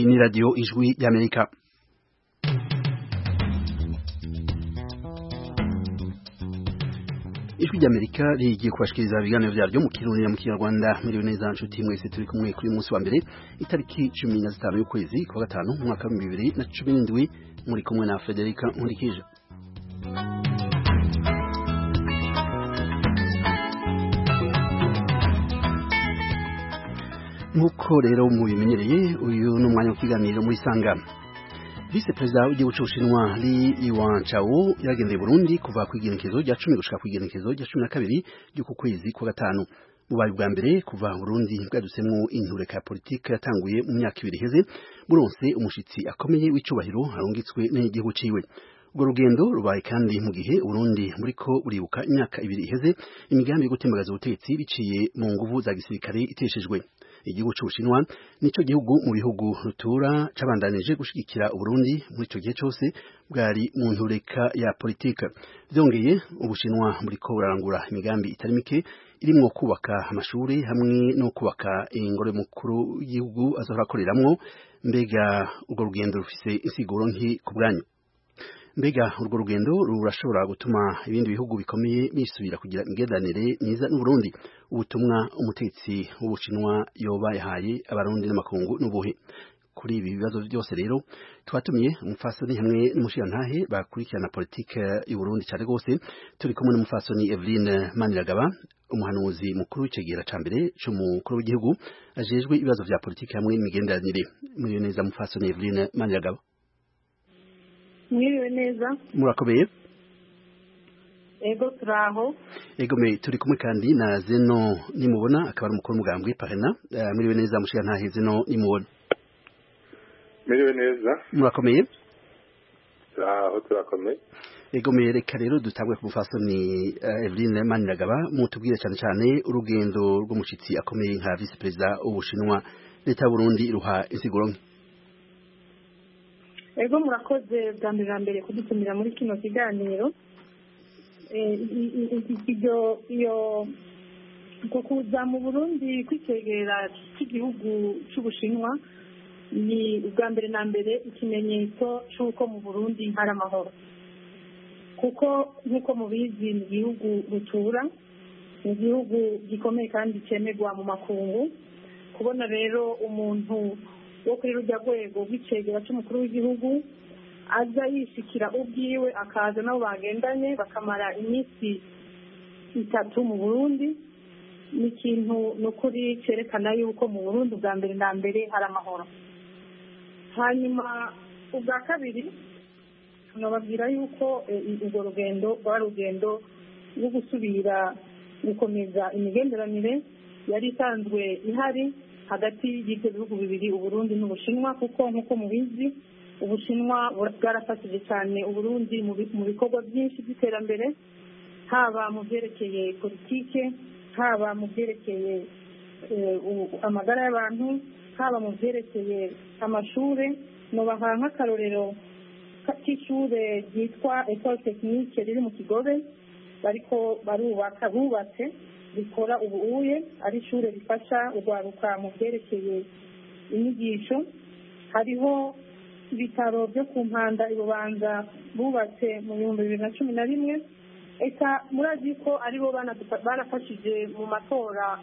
ni radio Ijwi y'Amerika. Ijwi ry'Amerika rigiye kubashikiriza ibiganiro vyaryo mu Kirundi na mu Kinyarwanda. Muri neza nshuti mwese turi kumwe kuri munsi wa mbere itariki 15 y'ukwezi kwa gatanu mu mwaka wa 2017 muri kumwe na Frederica Nkurikije. Nkuko rero mubimenyereye uyu n'umwanya w'ikiganiro muri Sangano. Vice President w'igihugu c'Ubushinwa Li Yuanchao yagendeye Burundi kuva ku igenekezo rya 10 gushika ku igenekezo rya 12 ry'uku kwezi kwa gatanu. Bubaye bwa mbere kuva Burundi bwadusemwo intureka ya politike yatanguye mu myaka 2 iheze buronse umushitsi akomeye w'icubahiro arungitswe n'igihugu ciwe. Urwo rugendo rubaye kandi mu gihe Burundi muriko buribuka imyaka 2 iheze imigambi yo gutembagaza ubutegetsi biciye mu nguvu za gisirikare iteshejwe. Igihugu c'Ubushinwa nico gihugu mu bihugu rutura cabandanije gushigikira Burundi muri ico gihe cyose bwari mu ntureka ya politika. Vyongeye Ubushinwa muriko burarangura imigambi itari mike irimwo kubaka amashuri hamwe no kubaka ingoro mukuru y'igihugu azorakoreramwo. Mbega urwo rugendo rufise insiguro nki ku bwanyu? Mbega urwo rugendo rurashobora gutuma ibindi bihugu bikomeye bisubira kugira ingendanire myiza n'u Burundi? Ubutumwa umutetsi w'Ubushinwa yoba yahaye abarundi n'amakungu n'ubuhe? Kuri ibi bibazo byose rero twatumiye umufasoni hamwe n'umushirantahe bakurikirana politike y'u Burundi cyane gose. Turi kumwe n'umufasoni Eveline Maniragaba, umuhanuzi mukuru w'icegera ca mbere c'umukuru w'igihugu ajejwe ibibazo vya politike hamwe n'imigenderanire. Muri neza mufasoni Eveline Maniragaba. Mwiriwe neza. Murakomeye? Ego turaho. Ego me turi kumwe kandi na Zeno nimubona akaba umukuru w'umugambwe Parena. Mwiriwe neza mushirantahe Zeno nimubona. Mwiriwe neza. Murakomeye? Turakomeye. Ego me reka rero dutangwe ku mufasoni Eveline Maniragaba mutubwire cyane cyane urugendo rw'umushitsi akomeye nka Vice President w'Ubushinwa. Leta ya Burundi iruha insiguro nke. Ego murakoze bwa mbere kudutumira muri kino kiganiro. Iyo kuza mu Burundi kwicegera cy'igihugu c'Ubushinwa ni ubwa mbere na mbere ikimenyetso c'uko mu Burundi hari amahoro, kuko nk'uko mubizi ni igihugu rutura, ni igihugu gikomeye kandi cyemerwa mu makungu. Kubona rero umuntu wo kuri rujya rwego rw'icegera cy'umukuru w'igihugu aza yishikira ubwiwe akaza nabo bagendanye bakamara iminsi 3 mu Burundi, ni ikintu n'ukuri cerekana yuko mu Burundi bwa mbere na mbere hari amahoro. Hanyuma ubwa kabiri nababwira yuko urwo rugendo rwa rugendo rwo gusubira gukomeza imigenderanire yari isanzwe ihari hagati y'ibyo bihugu bibiri, Uburundi n'Ubushinwa, kuko nk'uko mubizi Ubushinwa bwarafatije cyane Uburundi mu bikorwa byinshi by'iterambere, haba mu byerekeye politike, haba mu byerekeye amagara y'abantu, haba mu byerekeye amashure. Nobaha nk'akarorero k'ishure ryitwa Ecole Technique riri mu Kigobe bariko bubatse rikora ubuye ari ishure rifasha urwaruka mu byerekeye inyigisho. Hariho ibitaro byo ku Mpanda Ibubanza bubatse mu 2011. Eka murazi ko aribo barafashije mu matora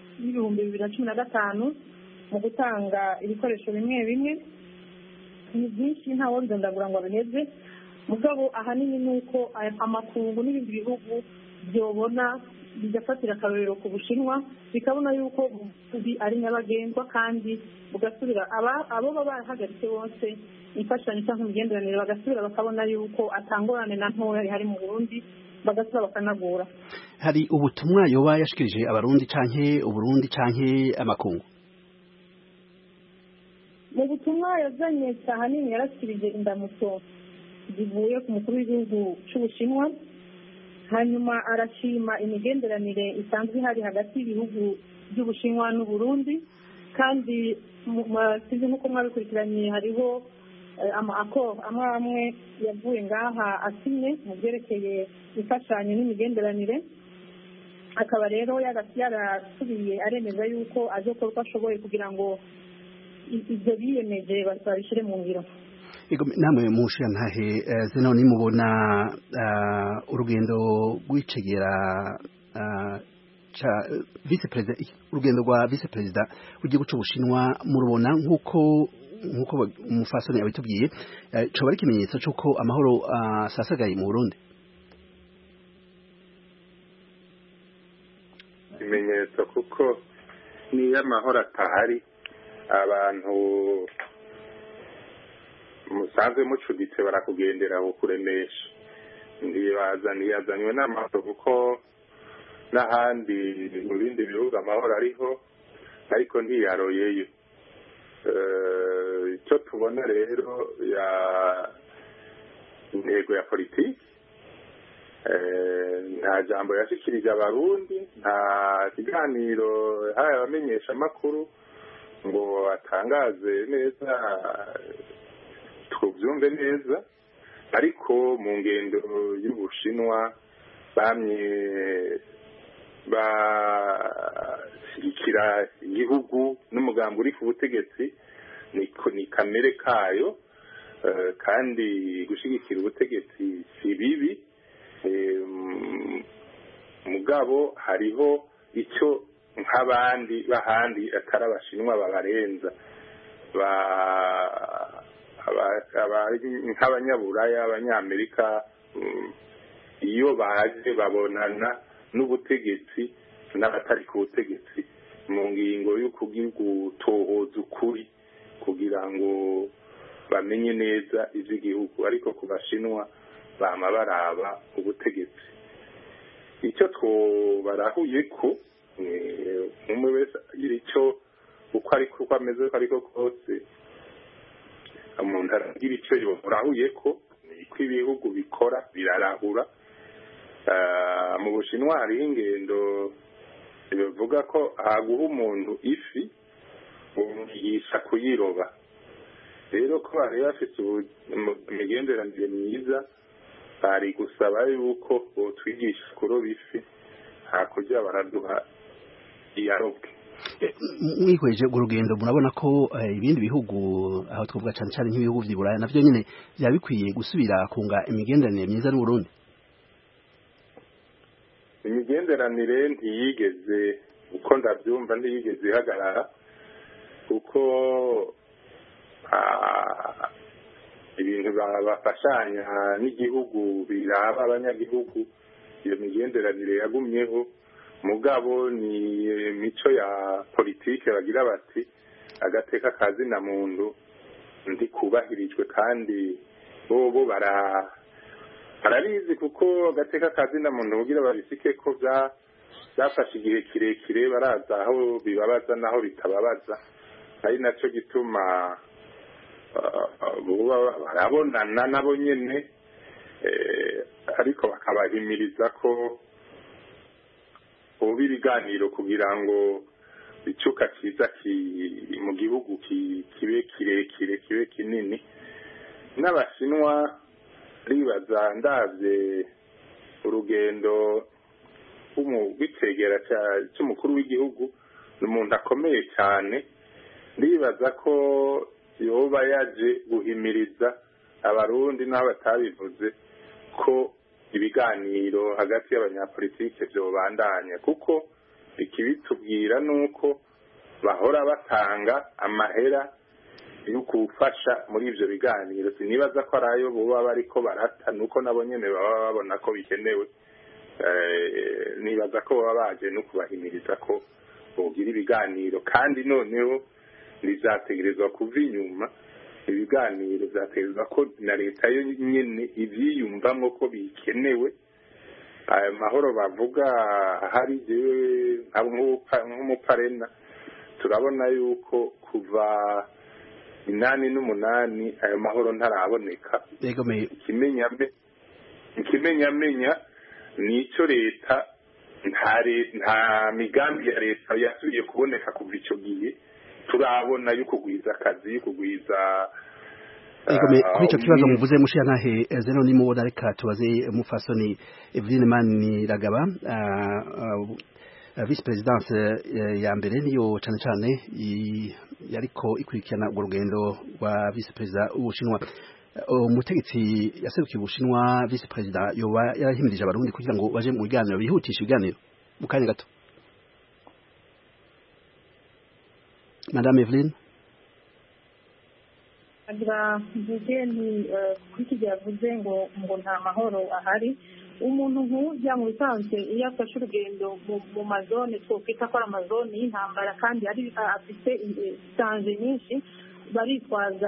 y'2015 mu gutanga ibikoresho bimwe bimwe. Ni byinshi nta wonze ndagura ngo abiheze, mugabo ahanini nuko amakungu n'ibindi bihugu byobona bigafatira akarorero ku Bushinwa, bikabona yuko Burundi ari nyabagendwa kandi bugasubira abo barahagaritse bose imfashanyo cyangwa imigenderanire bagasubira bakabona yuko atangorane na ntoya ihari mu Burundi, bagasubira bakanagura. Hari ubutumwa yoba yashikirije abarundi canke Uburundi canke amakungu? Mu butumwa yazanye ahanini yarashikirije indamutso zivuye ku mukuru w'igihugu c'Ubushinwa, hanyuma arashima imigenderanire isanzwe ihari hagati y'ibihugu by'Ubushinwa n'Uburundi. Kandi sizi nk'uko mwabikurikiranye hariho amwe yavuye ngaha asinye mu byerekeye imfashanyo n'imigenderanire. Akaba rero yarasubiye aremeza yuko azokora uko ashoboye kugira ngo ibyo biyemeje babishyire mu ngiro. namwe mushirantahe zino nimubona urugendo rw'icegera vice president urugendo rwa vice president w'igihugu cy'Ubushinwa murubona nkuko umufasoni abitubwiye coba ari ikimenyetso cy'uko amahoro asasagaye mu Burundi? Ikimenyetso kuko niyo amahoro atahari abantu musanzwe mucuditse barakugendera kuremesha ntiyazanywe n'amahoro kuko n'ahandi mu bindi bihugu amahoro ariho ariko ntiyaroyeyo. Icyo tubona rero ya intego ya politiki nta jambo yashikirije abarundi, nta kiganiro yahaye abamenyesha amakuru ngo atangaze neza tubyumve neza, ariko mu ngendo y'Ubushinwa bamye bashyigikira igihugu n'umugambi uri ku butegetsi, ni kamere kayo, kandi gushyigikira ubutegetsi si bibi, mugabo hariho icyo nk'abandi bahandi atari Abashinwa babarenza, nk'abanyaburaya, abanyamerika, iyo baje babonana n'ubutegetsi n'abatari ku butegetsi mu ngingo yo gutohoza ukuri kugira ngo bamenye neza iby'igihugu, ariko ku Bashinwa bama baraba ubutegetsi. Icyo barahuye ko umwe wese agira icyo uko ameze uko ariko kose umuntu aragira icyo yorahuye ko niko ibihugu bikora birarahura. Mu Bushinwa hariho ingendo bivuga ko haguha umuntu ifi umwigisha kuyiroba. Rero ko bari bafite imigenderanire myiza, bari gusaba yuko botwigisha kuroba ifi hakurya baraduha iyarobwe. Mwihweje urugendo murabona ko ibindi bihugu aho twavuga cyane cyane nk'ibihugu by'Iburaya navyo nyine byaba bikwiye gusubira kunga imigenderanire myiza n'u Burundi? Imigenderanire ntiyigeze, uko ndabyumva, ntiyigeze ihagarara, kuko ibintu bafashanya n'igihugu biraba abanyagihugu, iyo migenderanire yagumyeho. Mugabo ni imico ya politike bagira bati agateka kazina muntu ndikubahirijwe, kandi bobo barabizi kuko agateka kazina muntu kugira babisike ko byafashe igihe kirekire, baraza aho bibabaza naho bitababaza, ari nacyo gituma barabonana nabo nyene, ariko bakabahimiriza ko ubu ibiganiro kugira ngo icuka kiza mu gihugu kibe kirekire, kibe kinini. N'Abashinwa ribaza ndavye urugendo rw'icegera cy'umukuru w'igihugu, ni umuntu akomeye cyane, ndibaza ko yoba yaje guhimiriza abarundi n'aho batabivuze ko ibiganiro hagati y'abanyapolitike byobandanya, kuko ikibitubwira nuko bahora batanga amahera yo gufasha muri ivyo biganiro. Sinibaza ko arayo boba bariko barata, nuko nabo nyene baba babona ko bikenewe. Nibaza ko baba baje no kubahimiriza ko bogira ibiganiro, kandi noneho bizategerezwa kuva inyuma. Ibiganiro byategerezwa ko na leta yo nyene ivyiyumvamwo ko bikenewe. Ayo mahoro bavuga hari jewe nk'umuparena turabona yuko kuva 8 ayo mahoro ntaraboneka. Ikimenyamenya nico leta, nta migambi ya leta yasubiye kuboneka kuva ico gihe. Turabona yuko kugwiza akazi, yuko kugwiza kuri icyo kibazo muvuze mushiyantahe zeno nimubona, reka tubaze umufasoni Eveline Maniragaba vice presidence ya mbere niyo cyane cyane yariko ikurikirana urwo rugendo rwa vice president w'Ubushinwa umutegetsi yaserukiye Ubushinwa vice president yoba yarahimirije abarundi kugira ngo baje mu biganiro bihutisha ibiganiro mu kanya gato. Madame Evelyn agira mvuge nti kuki yavuze ngo nta mahoro ahari umuntu nk'ujya mu bisanzwe iyo afashe urugendo mu mazone twokwita ko ari amazone y'intambara kandi ari afite sanje nyinshi baritwaza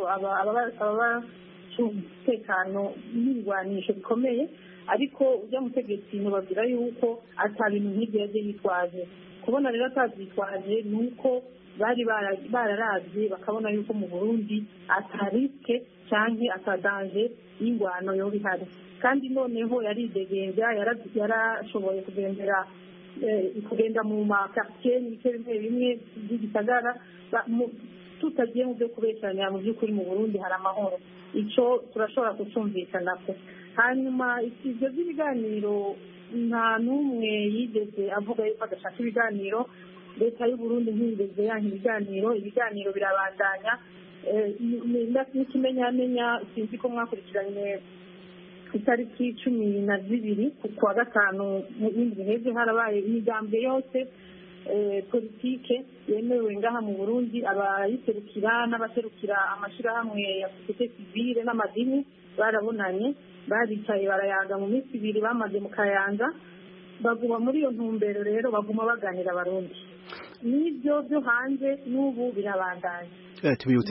umutekano n'ibigwanisho bikomeye ariko ujya mutegetsi ntibabwira yuko ata bintu nk'ibyo yaje yitwaje kubona rero atabyitwaje ni uko bari bararavye bakabona yuko mu Burundi atariske canke atadanje y'ingwano yo bihari kandi noneho yaridegenza yarashoboye kugenda mu makartier n'ibice bimwe by'igisagara tutagiye mu byo kubesanya mu by'ukuri mu Burundi hari amahoro ico turashobora kucumvikana ko hanyuma ivyo by'ibiganiro nta n'umwe yigeze avuga yuko adashaka ibiganiro leta y'u Burundi ntiyigeze yanka ibiganiro birabandanya n'ikimenyamenya sinzi ko mwakurikiranye itariki 12 kwa gatanu mu bindi heze harabaye imigambwe yose politike yemewe ngaha mu Burundi abayiserukira n'abaserukira amashirahamwe ya societe civile n'amadini barabonanye baricaye barayaga mu minsi 2 bamaze mu Kayanza baguma muri iyo ntumbero rero baguma baganira abarundi nibyo byo hanze n'ubu birabandanya tubibutse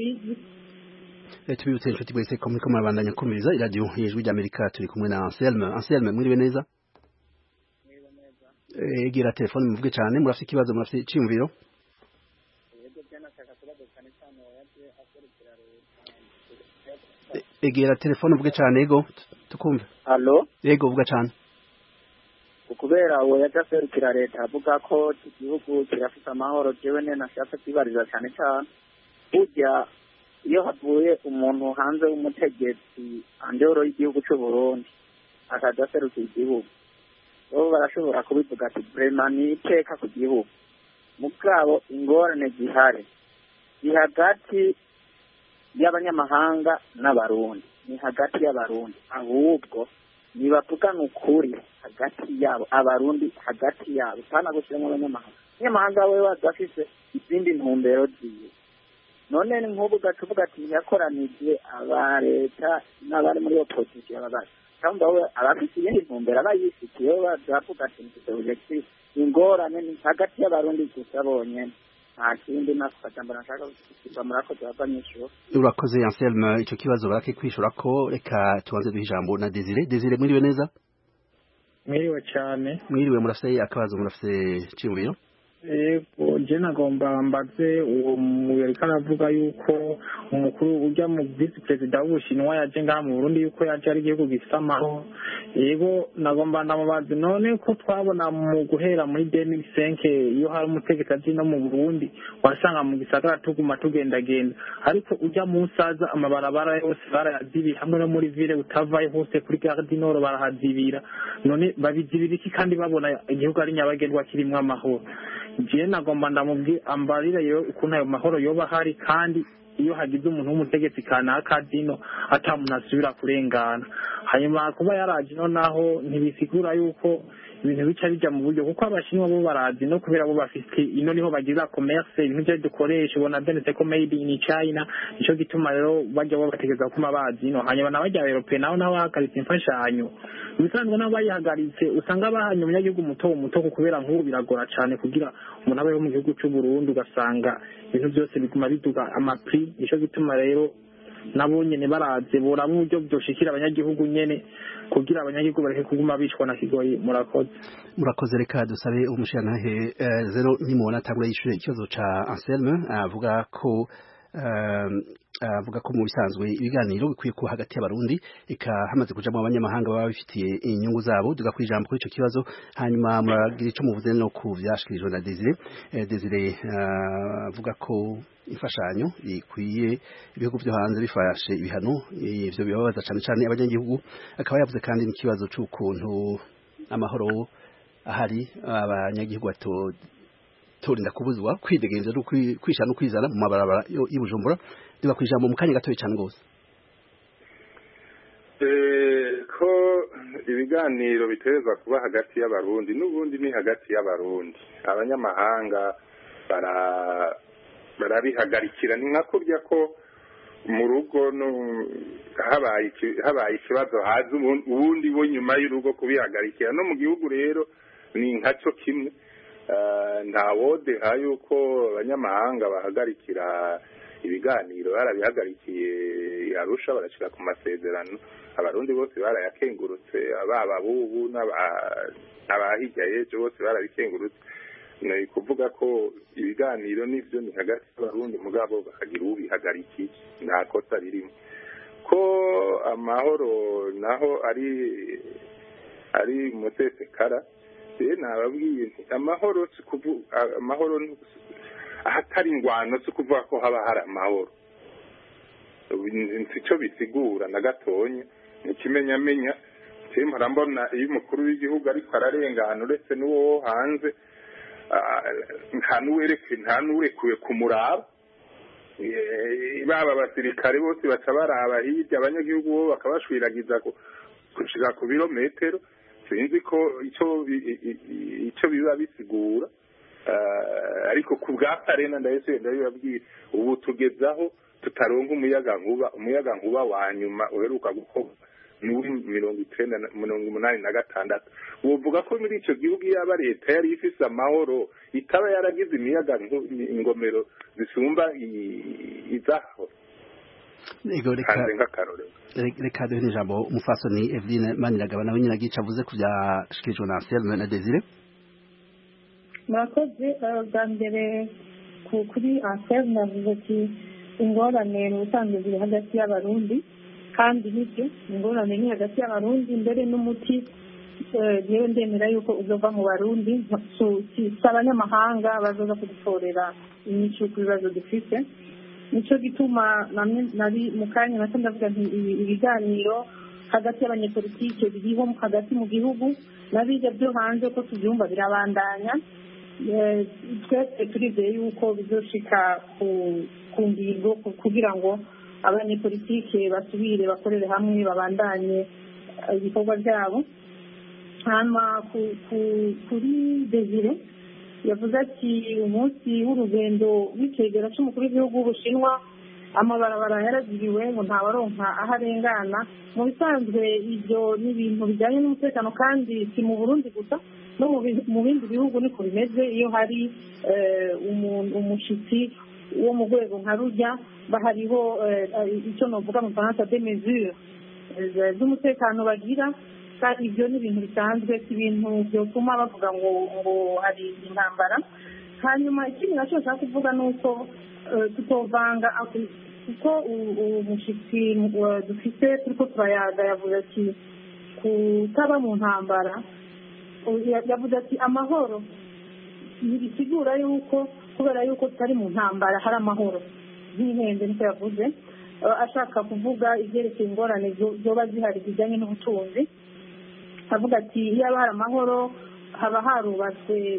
inshuti bwese ko muriko murabandanya kumiriza iradiyo y'ijwi ry'Amerika turi kumwe na Anselme mwiriwe neza egera telefone muvuge cyane murafite ikibazo murafite iciyumviro egera telefone muvuge cyane ego tukumve allo ego vuga cyane kubera uwo yajaserukira leta avuga ko igihugu kirafite amahoro jewe ne nashaka kwibariza cyane cyane burya iyo havuye umuntu hanze w'umutegetsi andero y'igihugu cy'u Burundi akajaserukira igihugu bo barashobora kubivuga ati vraiment ni iteka ku gihugu mugabo ingorane zihari hagati y'abanyamahanga n'abarundi ni hagati y'abarundi ahubwo nibavugana ukuri hagati yabo abarundi hagati yabo pana gushyiramo abanyamahanga we badafise izindi ntumbero ziwe none nk'ubu gacuvuga ati yakoranije aba leta n'abari muri opposition ababaye cyangwa we abafite iyindi ntumbero abayifitiye bavuga ati objective ingorane ni hagati y'abarundi gusa bonyene nta kindi nakufata nashaka kukiba murakoze abanyeshuri urakoze Anselme icyo kibazo barake kwishura ko reka tubanze duha ijambo na Desire mwiriwe neza mwiriwe cyane mwiriwe murafite akabazo murafite cyumviro yego je nagomba mbaze uwo muyereka aravuga yuko umukuru ujya mu vice president w'Ubushinwa yaje ngaha mu Burundi yuko yaje ari igihugu gifite amahoro yego nagomba ndamubaze none ko twabona mu guhera muri 2005 iyo hari umutegetsi aje no mu Burundi wasanga mu gisagara tuguma tugendagenda ariko ujya mu saza amabarabara yose barayazibi hamwe no muri ville utavaye hose kuri Gare du Nord barahazibira none babizibira iki kandi babona igihugu ari nyabagendwa kirimo amahoro je nagomba ndamubwi ambarire yo ukuntu ayo mahoro yoba hari kandi iyo hagize umuntu w'umutegetsi kanaka dino atamuntu asubira kurengana hanyuma kuba yaraje no naho ntibisigura yuko ibintu bica bija mu buryo kuko abashinwa bo barazi no kubera bo bafite ino niho bagiza commerce ibintu byo dukoresha ubona benete ko made in China ico gituma rero bajya bo bategeza kuma bazi no hanyuma n'abajya Europe naho hakaritse imfashanyo bisanzwe n'abayihagaritse usanga bahanye umunyagihugu muto kubera nk'ubu biragora cyane kugira umuntu abaye mu gihugu cy'u Burundi ugasanga ibintu byose biguma biduga amapri ico gituma rero nabo nyene baraze bora mu buryo byoshikira abanyagihugu nyene kugira abanyagihugu bareke kuguma bishwa na kigoyi murakoze reka dusabe umushyiranahe zero nimubona atangura yishure ikibazo ca Anselme avuga ko mu bisanzwe ibiganiro bikwiye ko hagati y'abarundi eka hamaze kujamo abanyamahanga baba bifitiye inyungu zabo duga kwijambo kuri ico kibazo hanyuma muragira ico muvuze no ku vyashikirijwe na Desire avuga ko imfashanyo ikwiye ibihugu byo hanze bifashe ibihano ivyo bibabaza cyane abanyagihugu akaba yavuze kandi n'ikibazo c'ukuntu amahoro ahari abanyagihugu batorinda kubuzwa kwidegenza no kwisha no kwizana mu mabarabara y'Ibujumbura diba kwijambo mu kanya gatoye cyane gose ko ibiganiro biterezwa kuba hagati y'abarundi n'ubundi ni hagati y'abarundi abanyamahanga barabihagarikira ni nka kurya ko mu rugo habaye ikibazo haza ubundi bo nyuma y'urugo kubihagarikira no mu gihugu rero ni nkaco kimwe ntawodeha yuko abanyamahanga bahagarikira ibiganiro barabihagarikiye Arusha barashika ku masezerano abarundi bose barayakengurutse ababa bubu n'abahijya ejo bose barabikengurutse ni kuvuga ko ibiganiro n'ivyo ni hagati y'abarundi mugabo bakagira ubihagarikiye nta kosa ririmo ko amahoro naho ari umutesekara nababwiye nti amahoro ahatari ingwano si kuvuga ko haba hari amahoro icyo bisigura na gatonya ntikimenyamenya mpora mbona iyo umukuru w'igihugu ariko ararengana uretse n'uwo hanze nta n'urekuwe kumuraba baba abasirikare bose baca baraba hirya abanyagihugu bo bakabashwiragiza gushika ku birometero sinzi ko icyo biba bisigura ariko ku bwa karena ndabibabwira ubu tugezaho tutaronka umuyaga nkuba wa nyuma uheruka gukorwa n'uri 1986 wovuga ko muri ico gihugu yaba leta yari ifise amahoro itaba yaragize imiyaga ingomero zisumba izaho reka duhe n'ijambo umufasoni Eveline Maniragaba nawe nyine agica avuze ku byashikirijwe na Anselme na Desire. murakoze bwa mbere kuri Anselme navuze ati ingorane mu busanzwe ziri hagati y'abarundi kandi nibyo ingorane ni hagati y'abarundi mbere n'umuti yewe ndemera yuko uzova mu barundi si abanyamahanga bazoza kudutorera inyishu ku bibazo dufite nico gituma nari mu kanya nacyo ndavuga nti ibiganiro hagati y'abanyepolitike biriho hagati mu gihugu n'abijya byo hanze ko tubyumva birabandanya twese turizeye yuko bizoshika ku ngingo kugira ngo abanyepolitike basubire bakorere hamwe babandanye ibikorwa byabo. Hanyuma kuri Desire yavuze ati umunsi w'urugendo w'icegera c'umukuru w'igihugu w'Ubushinwa amabarabara yaraziriwe ngo ntawaronka aho arengana. Mu bisanzwe ibyo ni ibintu bijyanye n'umutekano kandi si mu Burundi gusa no mu bindi bihugu niko bimeze. Iyo hari umushitsi wo mu rwego nka rujya bahariho icyo novuga mu Faransa des mesures z'umutekano bagira kandi ibyo ni ibintu bisanzwe si ibintu byotuma bavuga ngo hari intambara. Hanyuma ikindi nacyo nshaka kuvuga ni uko tutovanga kuko umushitsi dufite turiko turayaga yavuze ati kutaba mu ntambara yavuze ati amahoro ntibisigura yuko kubera yuko tutari mu ntambara hari amahoro nk'ihende niko yavuze ashaka kuvuga ibyerekeye ingorane zoba zihari zijyanye n'ubutunzi avuga ati iyo haba hari amahoro haba harubatswe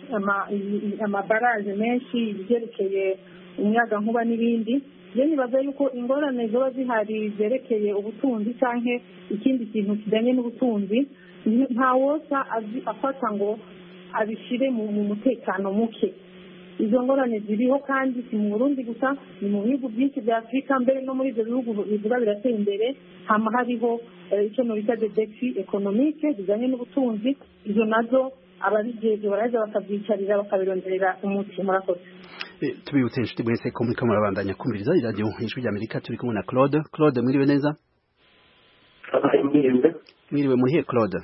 amabaraje menshi ibyerekeye umuyagankuba n'ibindi. Rero nibaza yuko ingorane zoba zihari zerekeye ubutunzi cyangwa ikindi kintu kijyanye n'ubutunzi nta wosa afata ngo abishyire mu mutekano muke. Izo ngorane ziriho kandi si mu Burundi gusa ni mu bihugu byinshi bya Afurika mbere no muri ibyo bihugu bivuga birateye imbere hama hariho icyo bita defi ekonomike zijyanye n'ubutunzi. izo nazo ababijeje baraza bakabyicarira bakabironderera umuti. Murakoze. Tubibutse inshuti mwese ko muriko murabandanya kumviriza iradiyo ijwi ry'Amerika turi kumwe na Claude. Claude mwiriwe neza? Mwiriwe muhiye Claude?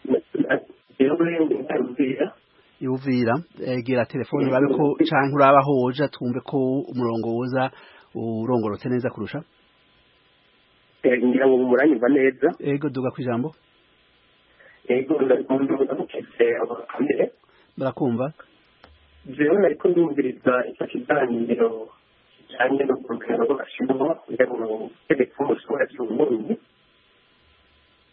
Uvira egera telefone babe ko canke urabaho woja twumve ko umurongo woza urongorotse neza kurusha. Ngira ngo muranyumva neza. Ego duga kwijambo. Ego ndamuketse abakamere. Barakumva. Jewe nariko ndumviriza icyo kiganiro kijanye no kurugendo rw'Abashinwa kugira ngo tegeko umusore cy'Uburundi.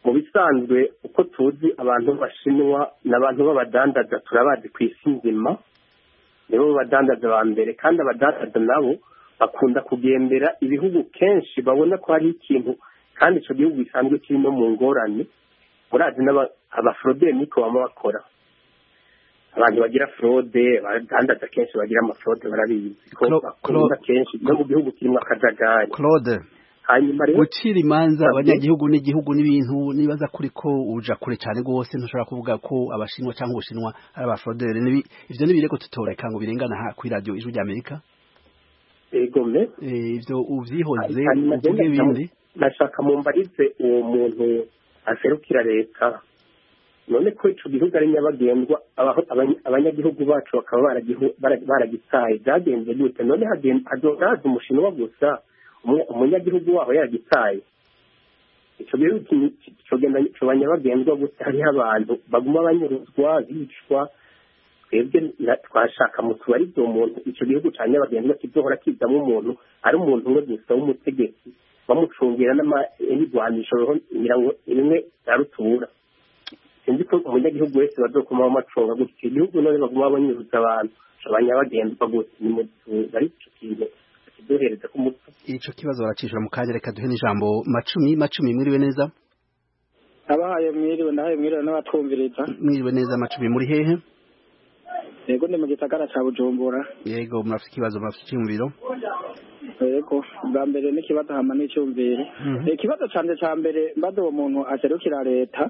mu bisanzwe uko tuzi abantu bashinwa n'abantu b'abadandaza turabazi ku isi nzima nibo badandaza ba mbere kandi abadandaza nabo bakunda kugendera ibihugu kenshi babona ko hari ikintu kandi icyo gihugu gisanzwe kirimo mu ngorane murazi abafroderi niko bama bakora abantu bagira fraude badandaza kenshi bagira amafraude barabizi ko bakunda kenshi no mu gihugu kirimo akajagari Claude hanyuma rero gucira imanza abanyagihugu n'igihugu n'ibintu nibaza kuri ko uja kure cyane gose ntushobora kuvuga ko abashinwa cyangwa ubushinwa ari abafroderi ivyo nibireko tutoreka ngo birengana ha kuri radio Ijwi ry'Amerika egome ivyo uvyihoze uvuge ibindi nashaka mumbarize uwo muntu aserukira leta none ko ico gihugu ari nyabagendwa abanyagihugu bacu bakaba baragitaye byagenze gute none hazoraza umushinwa gusa umunyagihugu waho yagitaye ico gihugu cyo banyabagendwa gusa hariho abantu baguma banyuruzwa bicwa twebwe twashaka mutubarize umuntu ico gihugu ca nyabagendwa kizohora kizamo umuntu ari umuntu umwe gusa w'umutegetsi bamucungira n'ibigwanisho mirongo rimwe ya rutura sinzi ko umunyagihugu wese bazokuma bamacunga gutyo igihugu none baguma banyuruza abantu abanyabagendwa gusa ni mu bari ico kintu kiduhereza ku mutwe ico kibazo baracishura mu kanya reka duhe n'ijambo macumi mwiriwe neza abahaye mwiriwe ndahaye mwiriwe n'abatwumviriza mwiriwe neza macumi muri hehe yego ndi mu gisagara ca Bujumbura yego murafite ikibazo murafite icyumviro yego bwa mbere n'ikibazo hama n'icyumviro ikibazo canje ca mbere mbaza uwo muntu aserukira leta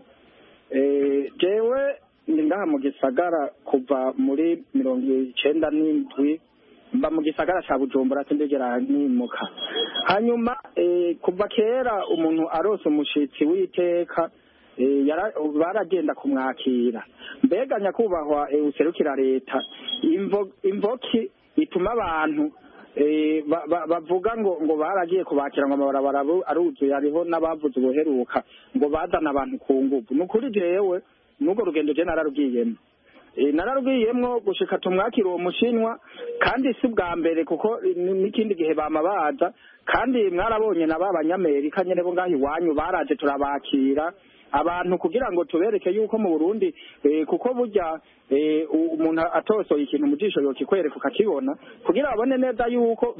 jewe ndi ngaha mu gisagara kuva muri 97 mba mu gisagara ca Bujumbura sindegera nimuka hanyuma kuva kera umuntu arose umushitsi w'iteka baragenda kumwakira mbega nyakubahwa userukira leta imvoki ituma abantu bavuga ngo baragiye kubakira ngo amabarabara aruzuye hariho n'abavuze ubuheruka ngo bazana abantu ku nguvu ni ukuri jewe n'ubwo rugendo je nararugiyemwo gushika tumwakira uwo mushinwa kandi si bwa mbere kuko n'ikindi gihe bamabaza kandi mwarabonye na b'abanyamerika nyene bo ngaho iwanyu baraje turabakira abantu kugira ngo tubereke yuko mu Burundi kuko burya umuntu atosoye ikintu mu jisho yokikwereka ukakibona kugira babone neza yuko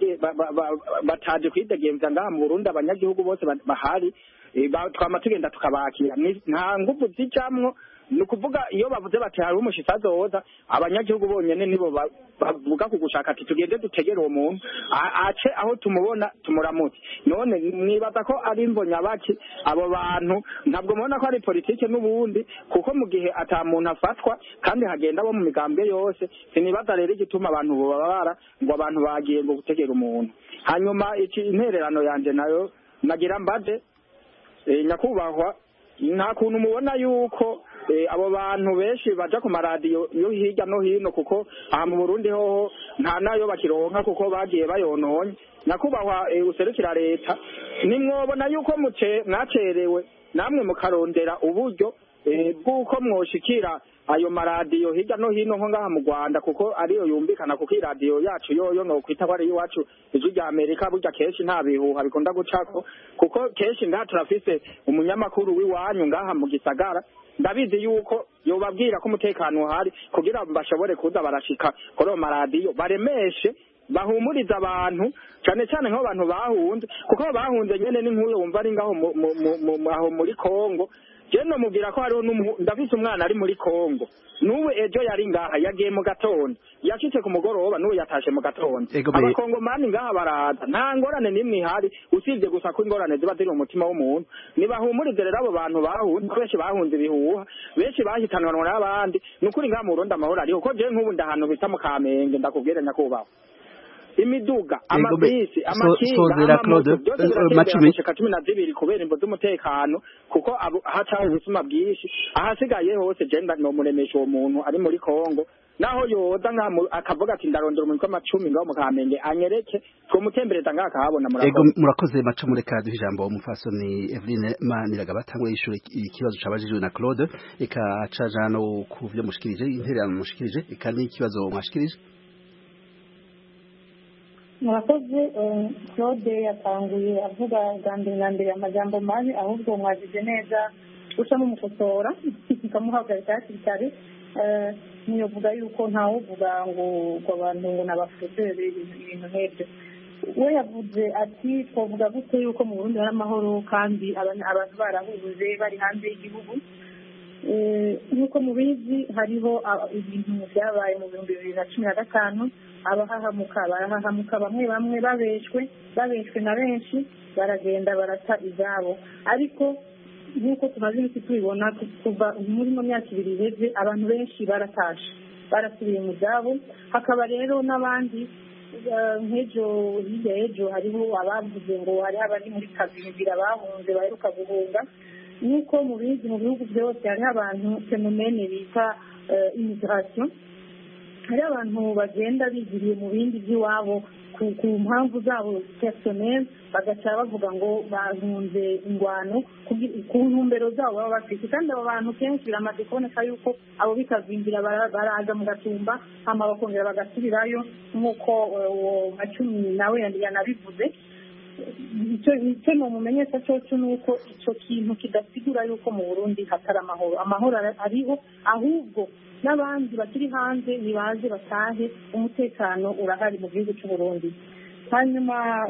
bataje kwidegemvya ngaha mu Burundi abanyagihugu bose bahari twama tugenda tukabakira nta nguvu zijamwo ni ukuvuga iyo bavuze bati hari umushitsi azoza abanyagihugu bonyene nibo bavuga kugushaka ati tugende dutegere uwo muntu ace aho tumubona tumuramutse none mwibaza ko ari imbonyabaki abo bantu ntabwo mubona ko ari politike n'ubundi kuko mu gihe ata muntu afatwa kandi hagenda bo mu migambwe yose sinibaza rero igituma abantu bababara ngo abantu bagiye ngo gutegera umuntu hanyuma iki intererano yanje nayo nagira mbaje nyakubahwa nta kuntu mubona yuko abo bantu benshi baja ku maradiyo yo hirya no hino kuko aha mu Burundi hoho nta nayo bakironka kuko bagiye bayononye nyakubahwa userukira leta nimwobona yuko mwacerewe namwe mukarondera uburyo bw'uko mwoshikira ayo maradiyo hirya no hino nko ngaha mu Rwanda kuko ariyo yumvikana kuko iradiyo yacu yoyo no kwita ko ari iwacu Ijwi ry'Amerika burya kenshi nta bihuha bikunda gucako kuko kenshi ngaha turafise umunyamakuru w'iwanyu ngaha mu gisagara ndabizi yuko yobabwira ko umutekano uhari kugira bashobore kuza barashika kuri maradiyo baremeshe bahumuriza abantu cyane cyane nk'abantu bahunze kuko bahunze nyene n'inkuyo wumva ari ngaho aho muri Kongo jeno mubwira ko hariho ndafise umwana ari muri Kongo nuwe ejo yari ngaha yagiye mu gatondo yashitse ku mugoroba nuwe yatashe mu gatondo abakongo mani ngaha baraza nta ngorane nimwe ihari usibye gusa ko ingorane ziba ziri mu mutima w'umuntu nibahumurize rero abo bantu bahunze benshi bahunze ibihuha benshi bahitanwa n'abandi nukuri ngaha mu Burundi amahoro ariho ko je nk'ubu ndahantu bita mu Kamenge ndakubwira nyakubahwa imiduga amabisi amakinga amamoto byose birashika 12 kubera imbo z'umutekano kuko hacaho ubusuma bwinshi ahasigaye hose genda no muremesha uwo muntu ari muri Kongo naho yoza akavuga ati ndarondera umuntu kw'amacumi ngaho mu Kamenge anyereke twomutembereza ngaha kahabona murakoze maca mureka duha ijambo umufasoni Eveline Maniraga batangwe yishure ikibazo cabajijwe na Claude eka acajano kuvyo mushikirije intererano mushikirije eka ni ikibazo mwashikirije murakoze. Claude yatanguye avuga bwa mbere na mbere amajambo mabi, ahubwo mwagize neza guca mumukosora mukamuhagarika hakiri kare. Ntiyovuga yuko ntawuvuga ngo abantu ngo n'abafurere ibintu nk'ibyo. we yavuze ati twavuga gute yuko mu Burundi hari amahoro kandi abantu barahuje bari hanze y'igihugu. Nk'uko mubizi hariho ibintu byabaye mu 2015 abahahamuka barahahamuka bamwe babeshwe na benshi baragenda barata izabo, ariko nk'uko tumaze iminsi tubibona kuva muri mu myaka 2 iheze abantu benshi baratashe barasubiye mu byabo. Hakaba rero n'abandi nk'ejo hirya y'ejo hariho abavuze ngo hari abari muri Kavimvira bahunze baheruka guhunga. Nk'uko mubizi mu bihugu byose hariho abantu fenomene bita immigration, hari abantu bagenda bigiriye mu bindi by'iwabo ku mpamvu zabo personnel, bagaca bavuga ngo bahunze ingwano ku ntumbero zabo baba bafite, kandi abo bantu kenshi biramaze kuboneka yuko abo bikavimbira baraza mu gatumba hama bakongera bagasubirayo, nk'uko uwo Macumi nawe yanabivuze. Icyo mumenyesha cyo nuko icyo kintu kidasigura yuko mu Burundi hatari amahoro ariho, ahubwo n'abandi bakiri hanze nibaze batahe, umutekano urahari mu gihugu cy'u Burundi. Hanyuma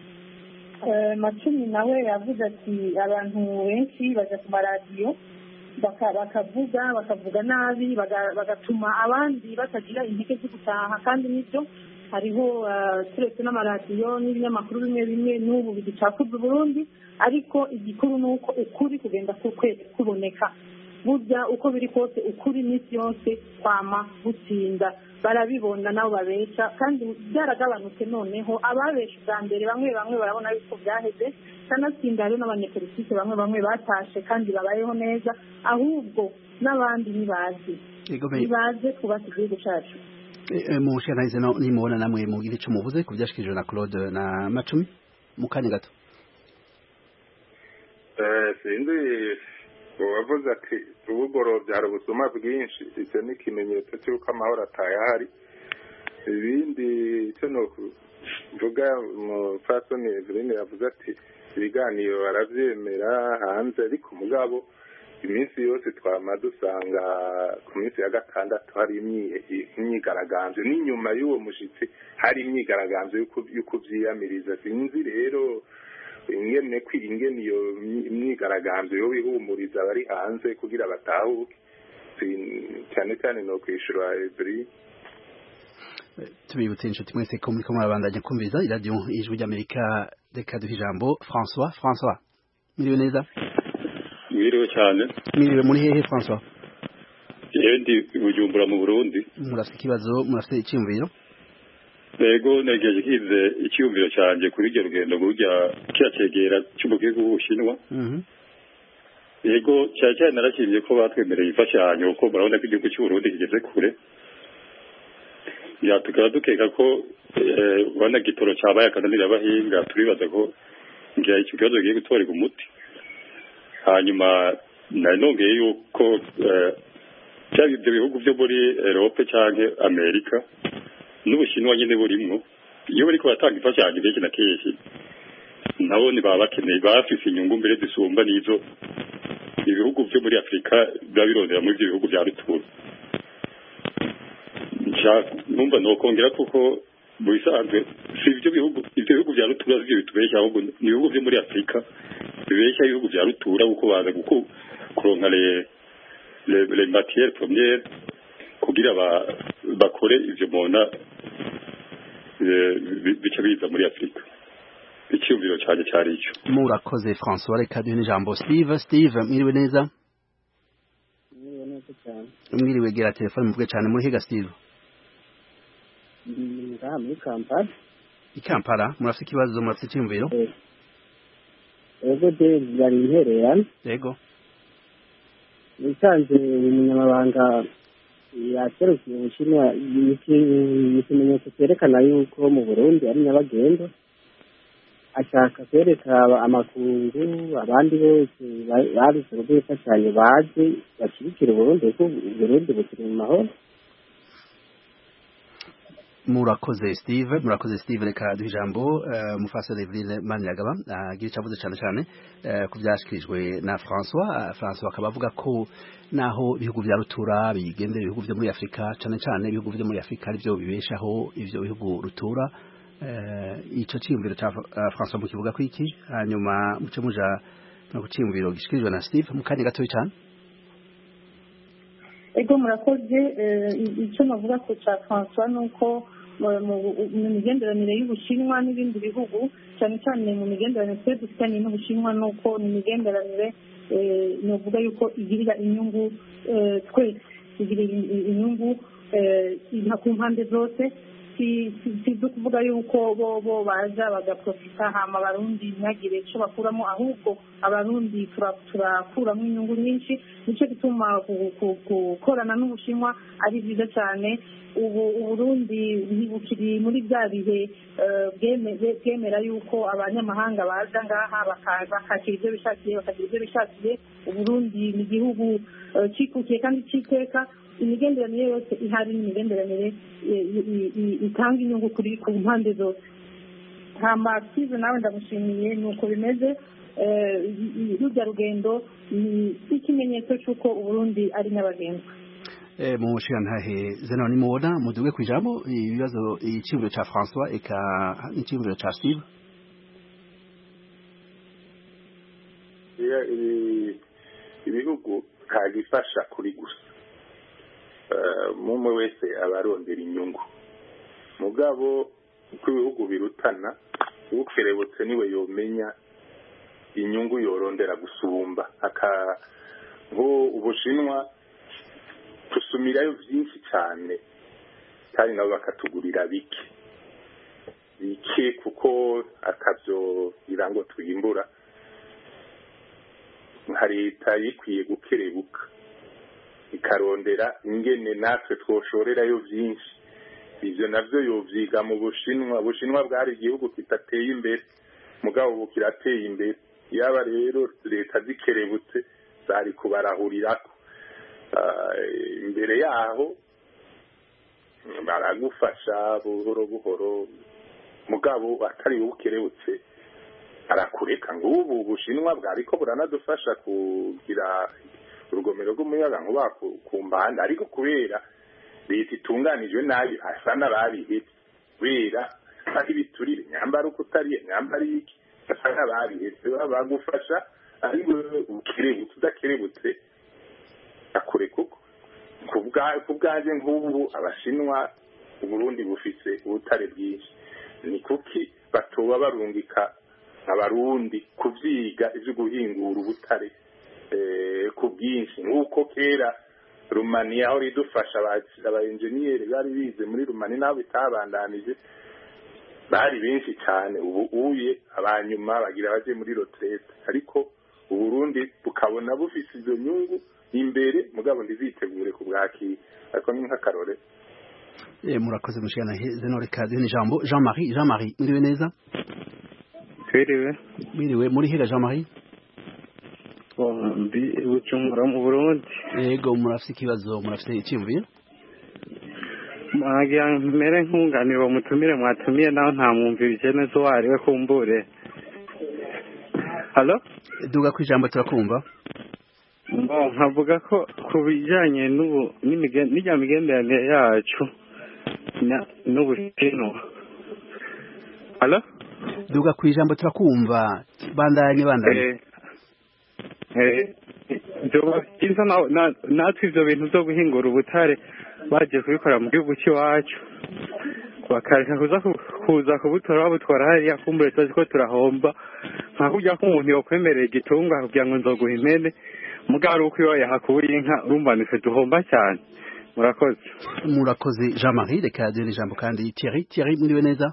Macumi nawe yavuze ati abantu benshi baja ku maradiyo bakavuga nabi bagatuma abandi batagira intege zo gutaha, kandi nibyo hariho turetse n'amaradiyo n'ibinyamakuru bimwe bimwe n'ubu bigicakuza Burundi, ariko igikuru nuko ukuri kugenda kuboneka. Burya uko biri kose ukuri iminsi yose kwama gutsinda, barabibona nabo babesha, kandi byaragabanutse. Noneho ababesha bwa mbere bamwe barabona yuko byaheze, kanatsinda rero n'abanyepolitike bamwe batashe kandi babayeho neza, ahubwo n'abandi nibaze twubaka igihugu cyacu. Mushanayize nimubona namwe mugira icyo muvuze ku byashyikirijwe na Claude na Macumi mu kanya gato. Sinzi wavuze ati ubugoro byari ubusuma bwinshi, icyo ni ikimenyetso cy'uko amahoro atayahari. Ibindi icyo novuga umupfasoni Eveline yavuze ati ibiganiro barabyemera hanze, ariko mugabo iminsi yose twama dusanga ku minsi ya gatandatu hari imyigaragambyo, n'inyuma y'uwo mushitsi hari imyigaragambyo y'uko byiyamiriza. Sinzi rero ingene iyo imyigaragambyo yo bihumuriza abari hanze kugira batahuke, cyane cyane no kwishura Evry. Tubibutse inshuti mwese ko muriko murabandanya kumviriza iradiyo Ijwi ry'Amerika. Reka duhe ijambo François. Muriwe neza? Mwiriwe cyane. Mwiriwe, muri hehe François? Ndi Bujumbura mu Burundi. Murafite ikibazo, murafite icyumviro? Yego, negeje kize icyumviro cyanje kuri iryo rugendo rujya cyacegera cy'umugihugu w'Ubushinwa. Yego, cyane narakimye ko batwemereye imfashanyo, ko barabona ko igihugu cy'u Burundi kigeze kure. Ya tukaba dukeka ko bana gitoro cyabaye akananira abahinga, turibaza ko ngira icyo kibazo giye gutorerwa umuti. Hanyuma nanongeye yuko cyari ibyo bihugu byo muri Europe cyangwa Amerika n'Ubushinwa nyine burimwo, iyo bariko batanga imfashanyo benshi na kenshi nabo ni baba bakeneye, bafise inyungu mbere zisumba n'izo ibihugu byo muri Afurika biba birondera muri ibyo bihugu bya rutura. Numva nokongera kuko mu bisanzwe si ibyo bihugu bya rutura byo bitubeshya, ahubwo ni ibihugu byo muri Afurika bibeshya ibihugu bya rutura kuko baza kuronka les matières premières kugira bakore ivyo mona bica biza muri Afurika. Icyumviro cyane cyari icyo. Murakoze François. Reka duhe ijambo Steve. Mwiriwe neza? Mwiriwe neza cyane. Mwiriwe, gera telefone muvuge cyane. Muri hega Steve? Muri Kampala. I Kampala murafite ikibazo, murafite icyumviro? Yego, yari ihererana. Yego. Nisanze umunyamabanga yaserukiye Ubushinwa, ikimenyetso cyerekana yuko mu Burundi ari nyabagendwa, ashaka kwereka amakungu abandi bose babize ubwifashanyo baje bashyigikira Burundi, kuko Burundi bukiri mu mahoro. murakoze Steve reka duha ijambo mufasha Eveline Maniragaba agira icyo avuze cyane ku byashyikirijwe na François akaba avuga ko naho ibihugu bya rutura bigendera ibihugu byo muri Afurika cyane ibihugu byo muri Afurika aribyo bibeshaho ivyo bihugu rutura ico cyiyumviro cya François mu kivuga ko iki hanyuma muce muja no kucyiyumviro gishikirijwe na Steve mu kanya gato cyane. Ego murakoze icyo navuga ko cya François nuko mu migenderanire y'Ubushinwa n'ibindi bihugu cyane mu migenderanire twe dufitanye n'Ubushinwa nuko ni imigenderanire novuga yuko igirira inyungu twese igirira inyungu ku mpande zose si kuvuga yuko bo baza bagaprofita hama abarundi ntagire icyo bakuramo ahubwo abarundi turakuramo inyungu nyinshi nicyo gituma gukorana n'Ubushinwa ari byiza cyane Uburundi bukiri muri bya bihe bwemera yuko abanyamahanga baza ngaha bakakira ibyo bishakiye bakagira ibyo bishakiye Uburundi ni igihugu cyikukiye kandi cyiteka imigenderanire yose ihari n'imigenderanire itanga inyungu ku mpande zose hamba Steve nawe ndamushimiye nuko bimeze rujya rugendo ni ikimenyetso cy'uko Uburundi ari nyabagendwa mu nshingantahe Zenoni mubona muduge ku ijambo ibibazo icyumviro cya François eka n'icyumviro cya Steve. Ibihugu ntagifasha kuri gusa mumwe wese abarondera inyungu mugabo uko ibihugu birutana ukerebutse niwe yomenya inyungu yorondera gusumba nko Ubushinwa tusumirayo byinshi cyane kandi nabo bakatugurira bike kuko akavyo irango twimbura nka leta yikwiye gukerebuka ikarondera ingene natwe twoshorerayo byinshi ivyo navyo yovyiga mu Bushinwa bwari igihugu kitateye imbere mugabo ubu kirateye imbere yaba rero leta zikerebutse zari kubarahurirako imbere yaho baragufasha buhoro mugabo atari ukerebutse arakureka ngo ubu Bushinwa bwariko buranadufasha kugira urugomero rw'umuyaga nkuba ku mbanda ariko kubera leta itunganijwe nabi asa n'ababihebye kubera aho ibiturire nyambara uko utariye nyambara iki asa n'ababihebye bagufasha ariko ukerebutse udakerebutse akure kuko ku bwanjye nk'ubu Abashinwa Uburundi bufise ubutare bwinshi ni kuki batoba barungika Abarundi kuvyiga ivyo guhingura ubutare ku bwinshi nk'uko kera Rumania aho ridufasha aba engineer bari bize muri Rumania nabo bitabandanije bari benshi cyane ubu uye abanyuma bagira baje muri retraite ariko Uburundi bukabona bufise izo nyungu imbere mugabo ndizitegure ku bwaki ariko ni nk'akarore murakoze mushana Zenore kazi ni jambo Jean-Marie muriwe neza Mwiriwe muri hera Jean-Marie ndi Bujumbura mu Burundi yego murafite ikibazo murafite icyumviro mwagira mbere nkunganiro mutumire mwatumiye naho nta mwumvirije neza wariwe kumbure Halo duga ku ijambo turakumva nkavuga ko ku bijyanye n'ijya migenderanire yacu n'Ubushinwa Halo duga ku ijambo turakumva bandanye byiza natwe ibyo bintu byo guhingura ubutare bagiye kubikora mu gihugu cy'iwacu bakareka kuza kubutora babutwara hariya kumbure tuzi ko turahomba nka kurya ko umuntu yokwemerera igitungwa kugira ngo nzoguha impene mugabo ari uko iyo yahakuye inka urumva nitwe duhomba cyane murakoze Jean-Marie reka duhe ijambo kandi Thierry mwiriwe neza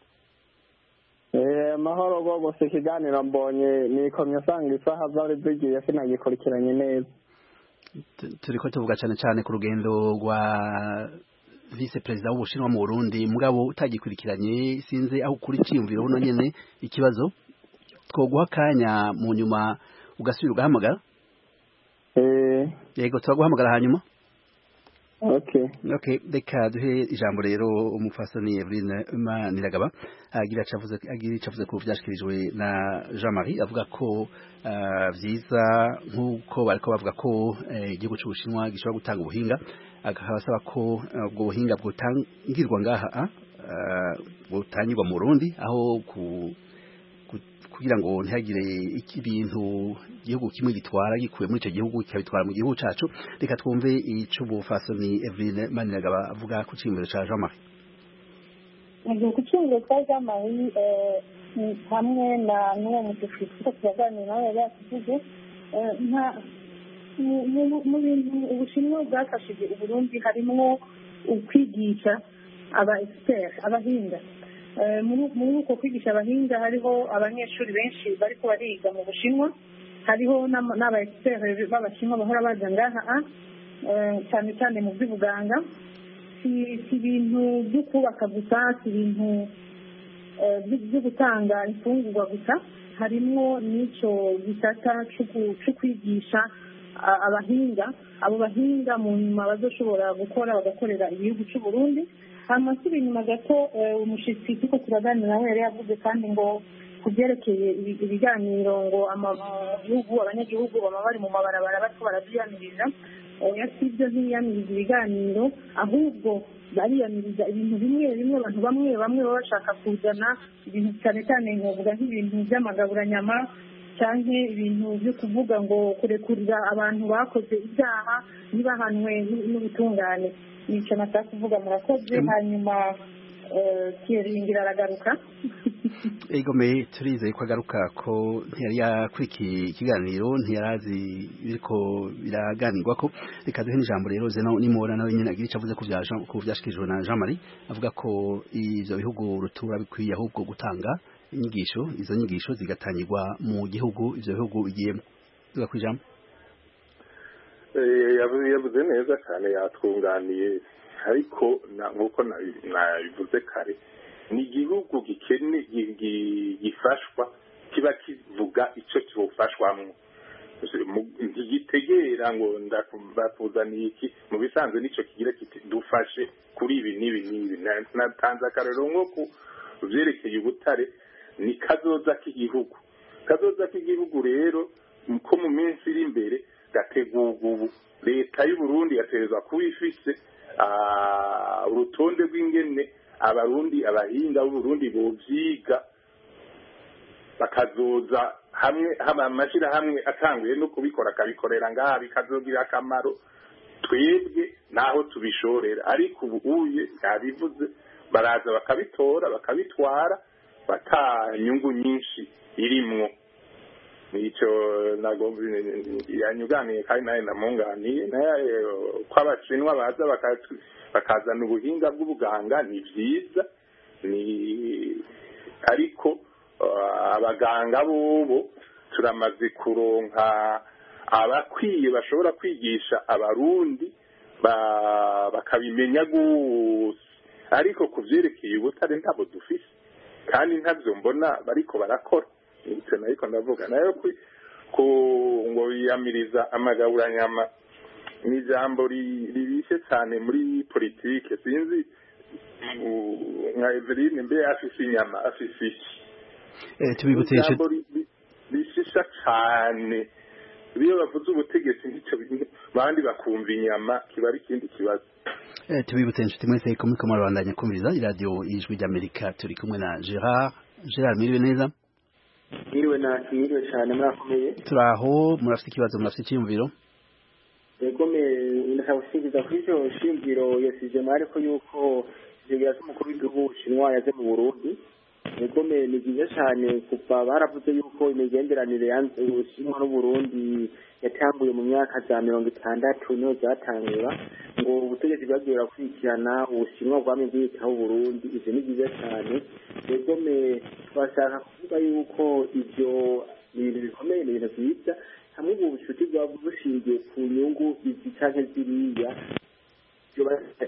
mahoro rwose ikiganiro mbonye nikomye usanga isaha zari zigiye sinagikurikiranye neza turiko tuvuga cyane ku rugendo rwa vice perezida w'Ubushinwa mu Burundi mugabo utagikurikiranye sinze aho kuri cyiyumviro hono nyene ikibazo twoguha kanya mu nyuma ugasubira ugahamagara yego turaguhamagara hanyuma Okay, reka duhe ijambo rero umufasoni Eveline Maniragaba agira icavuze ko vyashikirijwe na Jean-Marie avuga ko vyiza nk'uko bariko bavuga ko igihugu c'Ubushinwa gishobora gutanga ubuhinga akabasaba ko ubwo buhinga butangirwa ngaha butangirwa mu Burundi aho kugira ngo ntihagire ibintu igihugu kimwe gitwara gikuye muri icyo gihugu kikabitwara mu gihugu cacu. Reka twumve ico umufasoni Eveline Maniragaba avuga ku cimiro ca Jean-Marie. Ku cimiro ca Jean-Marie hamwe n'uwo mudufite ko turaganira nawe yari yasize mu bintu Ubushinwa bwafashije Uburundi harimwo ukwigisha aba expert abahinga muri uko kwigisha abahinga hariho abanyeshuri benshi bariko bariga mu Bushinwa hariho n'aba expert b'Abashinwa bahora baza ngaha cyane cyane mu by'ubuganga si ibintu byo kubaka gusa si ibintu byo gutanga imfungurwa gusa harimwo n'ico gisata cyo kwigisha abahinga abo bahinga mu nyuma bazoshobora gukora bagakorera igihugu cy'u Burundi. hanyuma nsubira inyuma gato umushitsi tuko turaganira nawe yari yavuze kandi ngo ku byerekeye ibiganiro ngo gihugu abanyagihugu baba bari mu mabarabara bariko baravyiyamiriza oya sivyo ntiyamiriza ibiganiro ahubwo bariyamiriza ibintu bimwe bimwe abantu bamwe baba bashaka kuzana ibintu cyane cyane nkovuga nk'ibintu by'amagaburanyama canke ibintu byo kuvuga ngo kurekurira abantu bakoze ibyaha nibahanwe n'ubutungane nico nataka kuvuga murakoze hanyuma kiringira aragaruka egome turizeye ko agaruka ko ntiyari yakurikiye ikiganiro ntiyarazi biriko biraganirwa ko reka duhe n'ijambo rero zeno nimora nawe nyine agira icyo avuze ku vyashikirijwe na Jean-Marie avuga ko ivyo bihugu rutura bikwiye ahubwo gutanga inyigisho izo nyigisho zigatangirwa mu gihugu ivyo bihugu bigiyemo duga kwijambo yavuze neza cyane yatwunganiye ariko nk'uko nabivuze kare ni igihugu gifashwa kiba kivuga icyo kiwufashwamwo ntigitegera ngo ndakuzaniye iki mu bisanzwe nicyo kigira kiti dufashe kuri ibi n'ibi n'ibi natanze akarero nko ku byerekeye ubutare ni kazoza k'igihugu rero ko mu minsi iri imbere gategurwa ubu leta y'u Burundi yaterezwa kuba ifise urutonde rw'ingene abarundi abahinga b'u Burundi bovyiga bakazoza hamwe amashirahamwe atanguye no kubikora akabikorera ngaha bikazogira akamaro twebwe naho tubishorera ariko ubuye yabivuze baraza bakabitora bakabitwara batanyungu nyinshi irimwo nico yanyuganiye kandi naye namunganiye ko abashinwa baza bakazana ubuhinga bw'ubuganga ni vyiza ariko abaganga bobo turamaze kuronka abakwiye bashobora kwigisha abarundi bakabimenya gose ariko kuvyerekeye ubutare ntabo dufise kandi ntavyo mbona bariko barakora nicyo nariko ndavuga nayo ngo yiyamiriza amagaburanyama ni ijambo ribishe cyane muri politike sinzi nka Eveline mbe afise inyama afise iki ijambo rishisha cyane iyo bavuze ubutegetsi nk'icyo bandi bakumva inyama kiba ari ikindi kibazo tubibutse inshuti mwese ko muriko murabandanya kumviriza iradiyo ijwi ry'Amerika turi kumwe na Gerard miriwe neza Mwiriwe cyane murakomeye turaho murafite ikibazo murafite icyumviro egome ndashaka kuri icyo shingiro yasije ariko yuko ivyo umukuru w'igihugu Ubushinwa yaje mu Burundi egome ni byiza cyane kuva baravuze yuko imigenderanire yanze Ubushinwa n'Uburundi yatanguye mu myaka za 60 niho zatangura ngo ubutegetsi bwagiye burakurikirana Ubushinwa bwamye bwitaho Burundi ivyo ni byiza cyane egome twashaka kuvuga yuko ivyo ibintu bikomeye ni ibintu byiza hamwe ubu bucuti bwaba bushingiye ku nyungu izi canke ziriya byo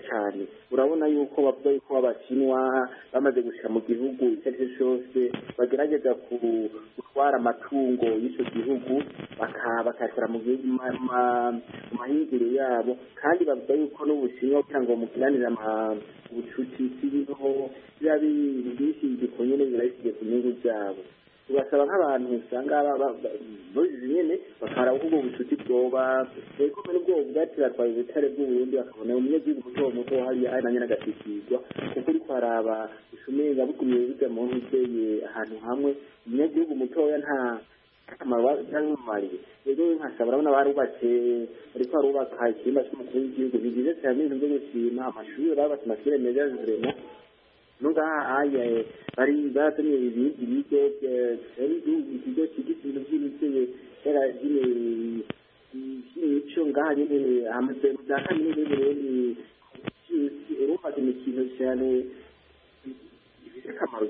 cyane urabona yuko bavuga yuko abashinwa bamaze gushyira mu gihugu icyo ari cyo cyose bagerageza gutwara amatungo y'icyo gihugu bakayatwara mu mahingiro yabo kandi bavuga yuko n'ubushinwa kugira ngo bamukiranire ubucuti bw'ibiho biba bishingiye ku nyine birabishingiye ku nyungu zabo tugasaba nk'abantu usanga bozizi nyene bakara ubwo bucuti bwoba eko n'ubwo bwatira kwa ubutare bw'uburundi bakabona umunyagihugu muto hari nanye n'agatikirwa kuko uri kwaraba ushumeza bugumiye bijya mu ntuzeye ahantu hamwe umunyagihugu mutoya nta akamaro n'umumariye rero nkasaba urabona barubatse ariko barubaka icyumba cy'umukuru w'igihugu ni byiza cyane ibintu byo gushima amashuri barubatse amashuri meza y'uburema nunga aya bari batumye ibindi bigo ikigo kigize ibintu by'imitseye era nyine icyo ngaha nyine amaze za kaminuza y'uburundi urumva ni ikintu cyane gifite akamaro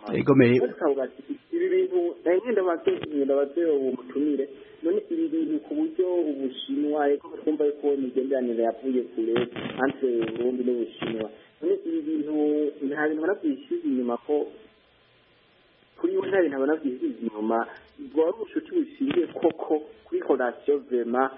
ibi bintu ndabaze uwo mutumire none ibi bintu ku buryo ubushinwa eko twumva ko imigenderanire yavuye kure hanze Burundi n'ubushinwa none ibi bintu nta bintu banabyishyize inyuma ko kuri we nta bintu banabyishyize inyuma ubwo wari ubucuti bushingiye koko kuri relation vraiment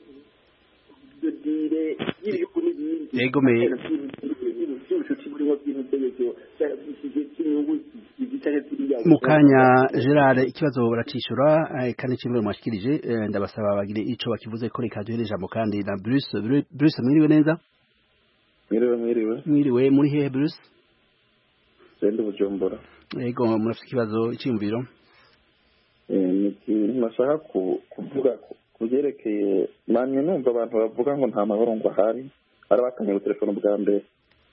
dire y'ibihugu n'ibindi ubucuti burimo by'ibintu by'inyungu mu kanya Gerard ikibazo baracishura kandi kimwe mwashikirije ndabasaba bagire ico bakivuze ko reka duhere ijambo kandi na Bruce mwiriwe neza mwiriwe muri hehe Bruce Sende Bujumbura yego murafite ikibazo cy'imviro nashaka kuvuga kugerekeye namwe numva abantu bavuga ngo nta mahoro ngo ahari arabatanye ku telefone bwa mbere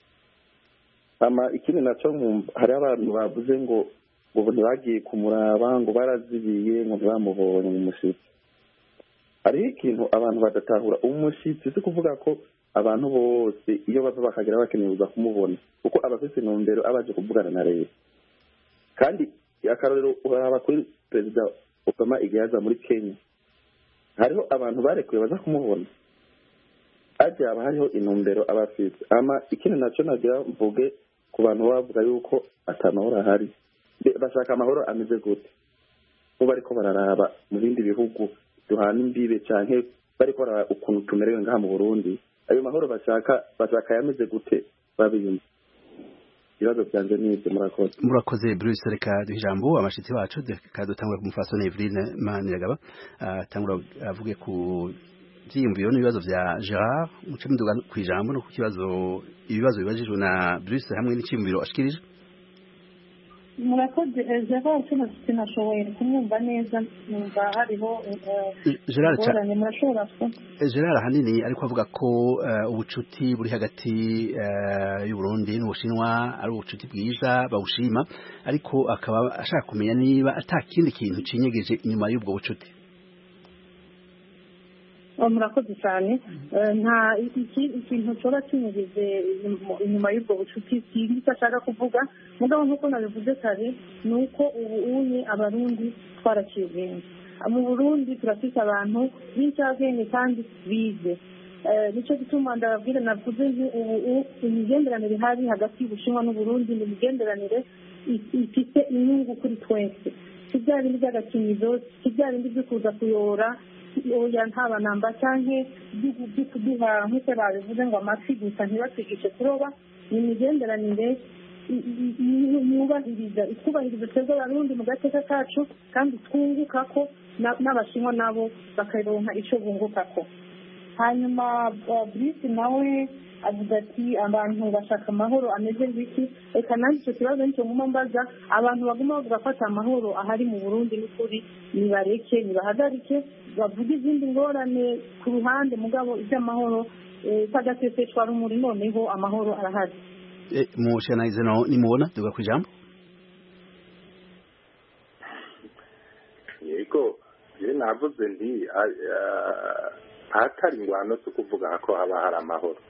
ikindi nacyo nkumva hari abantu bavuze ngo ntibagiye kumuraba ngo barazibiye ngo ntibamubonye mu mushyitsi hariho ikintu abantu badatahura umushyitsi si kuvuga ko abantu bose iyo bava bakagera bakeneye kuza kumubona kuko abafite intumbero abaje kuvugana na leta kandi akarorero uraba kuri perezida Obama igihe yaza muri Kenya hariho abantu barekuye baza kumubona ajya haba hariho intumbero abafite ikindi nacyo nagira mvuge ku bantu bavuga yuko atamahoro ahari bashaka amahoro ameze gute bo bariko bararaba mu bindi bihugu duhana imbibe canke bariko bararaba ukuntu tumerewe ngaha mu Burundi ayo mahoro bashaka yameze gute babiyumva ibibazo byanje n'ibyo murakoze Bruce reka ijambo abashitsi bacu kadutangura ku mufasone Eveline Maniragaba tangura avuge ku byiyumviro n'ibibazo bya Gerard muce muduga ku ijambo no ku ibibazo bibajijwe na Bruce hamwe n'icyumviro ashikirije murakoze Gerard sinashoboye kumwumva neza numva hariho Gerard murashobora Gerard ahanini ariko avuga ko ubucuti buri hagati y'u Burundi n'Ubushinwa ari ubucuti bwiza bawushima ariko akaba ashaka kumenya niba atakindi kintu cinyegeje inyuma y'ubwo bucuti murakoze cyane nta ikintu cyoba kinyugize inyuma y'ubwo bucuti sinzi icyo ashaka kuvuga mugabo nk'uko nabivuze kare ni uko ubu unye abarundi twaraciye ubwenge mu Burundi turafite abantu b'incabwenge kandi bize nicyo gituma ndababwira navuze ubu imigenderanire ihari hagati y'Ubushinwa n'Uburundi ni imigenderanire ifite inyungu kuri twese si bya bindi by'agakinizo si bya bindi byo kuza kuyora oya ntaba namba canke byo kuduha nk'uko babivuze ngo amafi gusa ntibatwigishe kuroba ni imigenderanire yubahiriza twebwe abarundi mu gateka kacu kandi twunguka ko n'abashinwa nabo bakaronka ico bunguka ko hanyuma Brice nawe avuga ati abantu bashaka amahoro ameze nk'iki reka nanjye icyo kibazo nicyo nguma mbaza abantu baguma bavuga ko ata amahoro ahari mu Burundi n'ukuri nibareke nibahagarike bavuga izindi ngorane ku ruhande mugabo iby'amahoro tagateseshwa rumuri noneho amahoro arahari mushanayize no nimubona tuga ku ijambo yego je navuze ndi ahatari ingwano zo kuvuga ko haba hari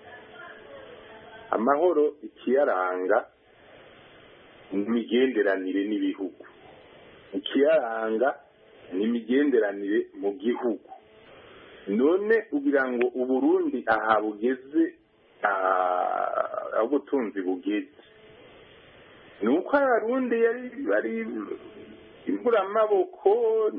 amahoro ikiyaranga n'imigenderanire n'ibihugu ikiyaranga n'imigenderanire mu gihugu none ugira ngo Uburundi aha bugeze aho ubutunzi bugeze ni uko abarundi bari imburamaboko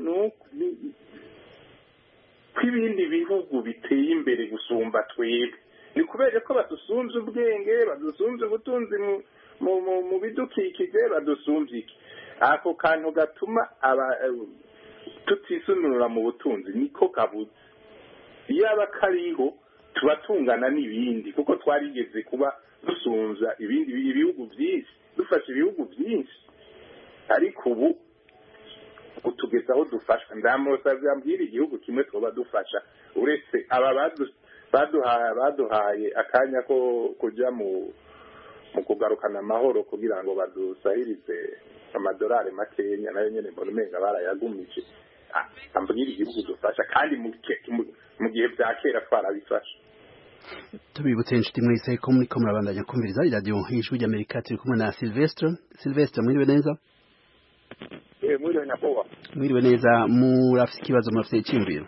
ko ibindi bihugu biteye imbere gusumba twebwe ni kubera ko badusumbye ubwenge badusumbye ubutunzi mu bidukikije badusumbye iki ako kantu gatuma tutisununura mu butunzi niko kabuze iyo aba kariho tuba tungana n'ibindi kuko twarigeze kuba dusunza ibindi ibihugu byinshi dufasha ibihugu byinshi ariko ubu kutugeza aho dufasha ndamusabye ambwira igihugu kimwe twaba dufasha uretse aba baduhaye akanya ko kujya mu kugarukana amahoro kugira ngo badusahirize amadolari makenya nayo nyene mbona umenga barayagumije ambwira igihugu dufasha kandi mu gihe bya kera twarabifasha tubibutse inshuti mwese ko muri ko murabandanya kumviriza iradiyo y'ijwi ry'Amerika turi kumwe na Sylvestre mwiriwe neza mwiriwe nakuba mwiriwe neza murafite ikibazo murafite icyumviro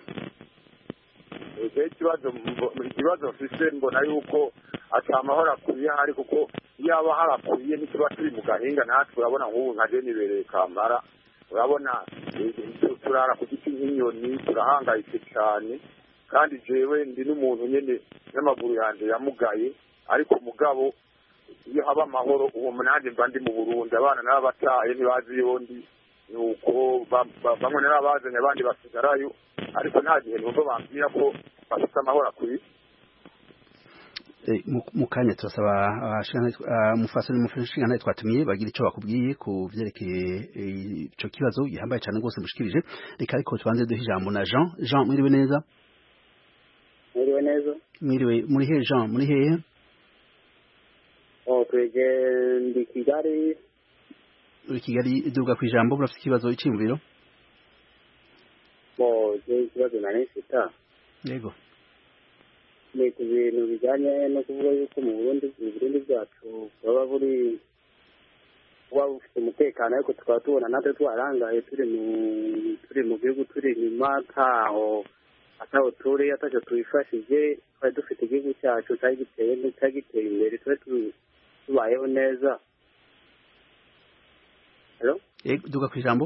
ikibazo mfise mbona yuko ata amahoro akwiye hari kuko iyo aba harakwiye ntituba turi mu gahinga natwe urabona nk'ubu nka nibereye Kampala urabona turara ku giti nk'inyoni turahangayitse cyane kandi jewe ndi n'umuntu nyene n'amaguru yanjye yamugaye ariko mugabo iyo haba amahoro uwo munanje mba ndi mu Burundi abana n'abataye ntibazi yondi nuko bamwe n'abazanye abandi basigarayo ariko nta gihe numva bambwira ko bafite amahoro akwiye mu kanya turasaba mufasoni mushinga twatumiye bagira icyo bakubwiye ku byerekeye ico kibazo gihambaye cyane rwose mushikirije reka ariko tubanze duhe ijambo na Jean mwiriwe neza mwiriwe neza mwiriwe muri he Jean muri hehe twege ndi Kigali uri Kigali iduga ku ijambo burafite ikibazo iciyumviro ikibazo nari mfite yego ni ku bintu bijyanye no kuvuga yuko mu Burundi bwacu baba buri kuba bufite umutekano ariko tukaba tubona natwe twarangaye turi mu gihugu turi inyuma ataho turi atacyo twifashije twari dufite igihugu cyacu cyari giteye imbere twari tubayeho neza duga ku ijambo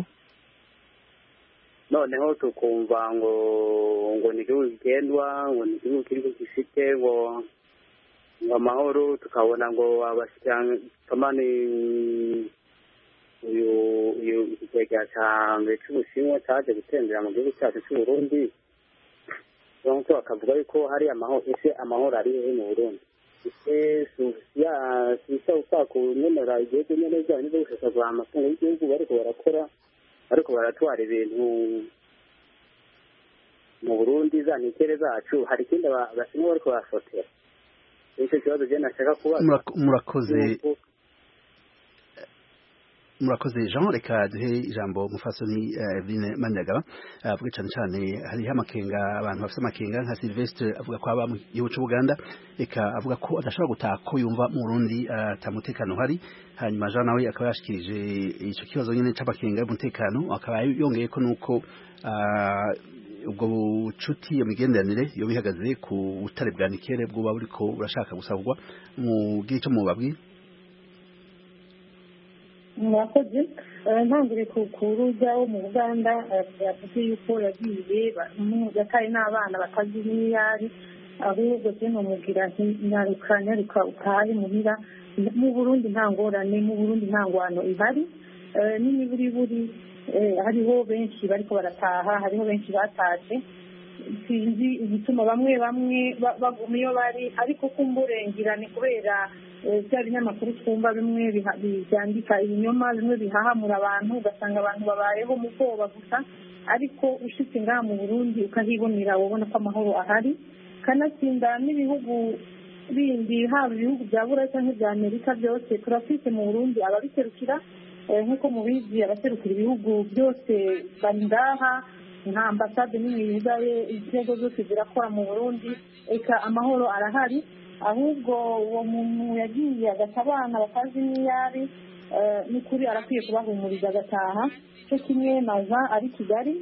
noneho tukumva ngo ni igihugu kigendwa ngo ni igihugu kiri gifite ngo amahoro tukabona ngo abashikamani uyu ikigega cya mbere cy'Ubushinwa cyaje gutembera mu gihugu cyacu cy'u Burundi donc bakavuga yuko hari amahoro ari hehe mu Burundi sisa ushaka kunyenera igihugu nyene bijyanye no gushakagura amatungo y'igihugu ariko baratwara ibintu mu Burundi za nikere zacu hari ikindi Abashinwa bariko barafotera icyo kibazo je nashaka kubaza murakoze Jean reka duhe ijambo mufasoni Eveline Maniragaba avuga cyane cyane hariho amakenga abantu bafite amakenga nka Sylvestre avuga ko aba mu gihugu cy'Uganda reka avuga ko adashobora gutaha ko yumva mu Burundi atamutekano hari hanyuma Jean nawe akaba yashikirije icyo kibazo nyine cy'amakenga y'umutekano akaba yongeye ko nuko ubwo bucuti imigenderanire yo bihagaze ku butare bwa nikere bwo buriko burashaka gusabwa mu gice mu babwi mwakoze ntangire ku rujya wo mu Uganda yavuze yuko yagiye yataye n'abana batazi n'iyari ahubwo je nomubwira nyaruka utahe muhira mu Burundi nta ngorane mu Burundi nta ngwano ihari n'imiburiburi hariho benshi bariko barataha hariho benshi bataje sinzi igituma bamwe baguma iyo bari ariko kumburengira ni kubera bya binyamakuru twumva bimwe byandika ibinyoma bimwe bihahamura abantu ugasanga abantu babayeho mu bwoba gusa ariko ushitse ngaha mu Burundi ukahibonera ubona ko amahoro ahari kanatsinda n'ibihugu bindi haba ibihugu bya Burayi cyangwa bya Amerika byose turafite mu Burundi ababiserukira nk'uko mubizi abaserukira ibihugu byose bari ngaha nka ambasade nini yugaye inzego zose zirakora mu Burundi eka amahoro arahari ahubwo uwo muntu yagiye agata abana batazi n'iyari ni kuri arakwiye kubahumuriza agataha cyo kimwe naza ari Kigali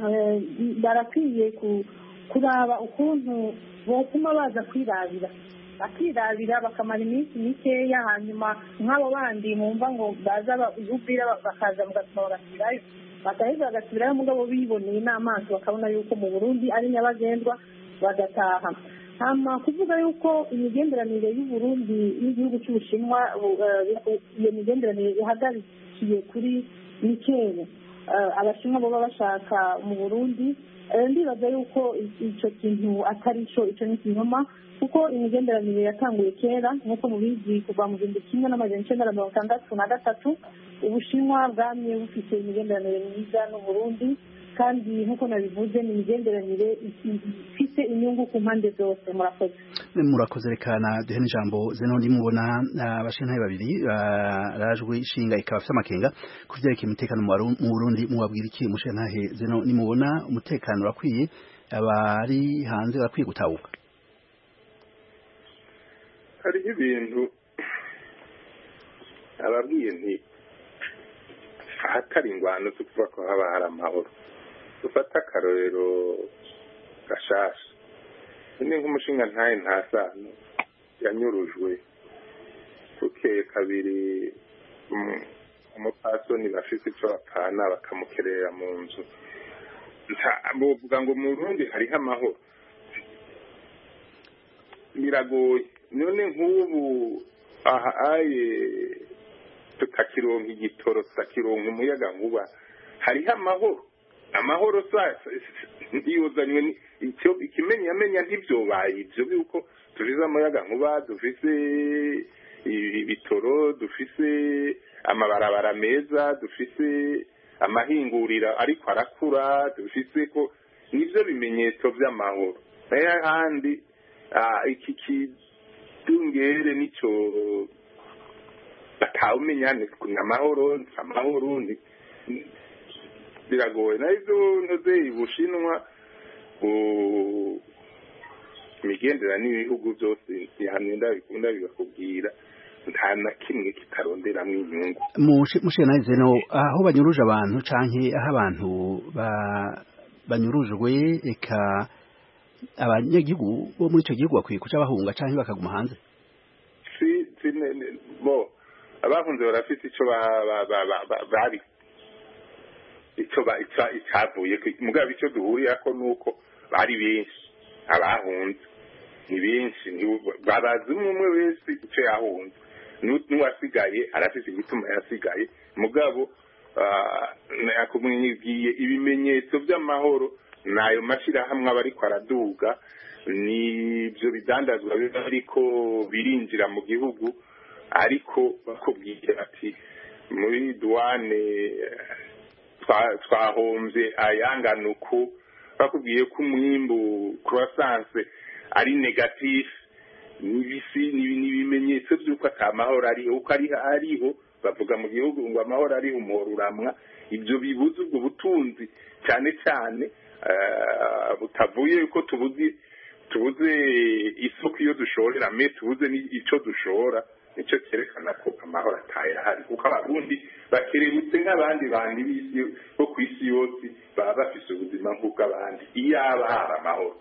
barakwiye kuraba ukuntu botuma baza kwirabira bakirabira bakamara iminsi mikeya hanyuma nk'abo bandi mwumva ngo baza ubwira bakaza mugatuma bagasubirayo bagaheza bagasubirayo mugabo biboneye n'amaso bakabona yuko mu Burundi ari nyabagendwa bagataha. Kuvuga yuko imigenderanire y'Uburundi n'igihugu cy'Ubushinwa iyo migenderanire ihagarikiye kuri mikene abashinwa baba bashaka mu Burundi, ndibaza yuko icyo kintu atari cyo, icyo ni ikinyoma kuko imigenderanire yatanguye kera nk'uko mubizi kuva mu 1963 Ubushinwa bwamye bufite imigenderanire myiza n'Uburundi kandi nk'uko nabivuze ni imigenderanire ifite inyungu ku mpande zose. Murakoze rekana duhe n'ijambo Zeno ndimubona abashintaye babiri barajwe ishinga ikaba afite amakenga kuvyerekeye umutekano mu Burundi mubabwira iki mushintaye Zeno nimubona umutekano urakwiye abari hanze barakwiye gutahuka? Hariho ibintu ababwiye nti ahatari ingwano zo kuvuga ko haba hari amahoro. Dufata akarorero gashasha ni nk'umushinga ntaye ntasano yanyurujwe bukeye kabiri umupasoni bafite icyo bapana bakamukerera mu nzu. Bovuga ngo mu Burundi hariho amahoro, biragoye. None nk'ubu ahaye tutakironka igitoro, tutakironka umuyaga nkuba, hariho amahoro ntiyuzanywe icyo ikimenyamenya ntibyobaye ibyo yuko tuvize umuyaga nkuba, dufise ibitoro, dufise amabarabara meza, dufise amahingurira ariko arakura, dufise ko nivyo bimenyetso by'amahoro. Naye handi iki kidungere nico batawumenyane amahoro biragoye. Naizo ntoze Ubushinwa imigenderanire n'ibihugu byose yahanenda bikunda bigakubwira nta na kimwe kitaronderamwo inyungu. Mushintaye Zeno, aho banyuruje abantu canke aho abantu banyurujwe eka abanyagihugu bo muri icyo gihugu bakwiye kuca bahunga canke bakaguma hanze? Abahunze barafite icyo bari icyavuye mugabo icyo duhurira ko nuko bari benshi. Abahunze ni benshi, babazi umwe wese icyo yahunze, n'uwasigaye arafite igituma yasigaye. Mugabo nakumwigiye ibimenyetso by'amahoro nayo mashirahamwe abariko araduga, nibyo bidandazwa ariko birinjira mu gihugu, ariko bakubwiye ati muri douane twahomvye ayanganuku, bakubwiye ko umwimbu croissance ari negatif, n'ibimenyetso by'uko atamahoro ariho. Uko ariho bavuga mu gihugu ngo amahoro ariho umuhoruramwa. Ibyo bibuze ubwo butunzi cyane cyane butavuye yuko tubuze isoko iyo dushorera, tubuze n'icyo dushora. Nicyo cyerekana ko amahoro ataye ahari, kuko abarundi bakerebutse nk'abandi bandi b'isi bo ku isi yose, baba bafise ubuzima nk'ubw'abandi iyaba hari amahoro.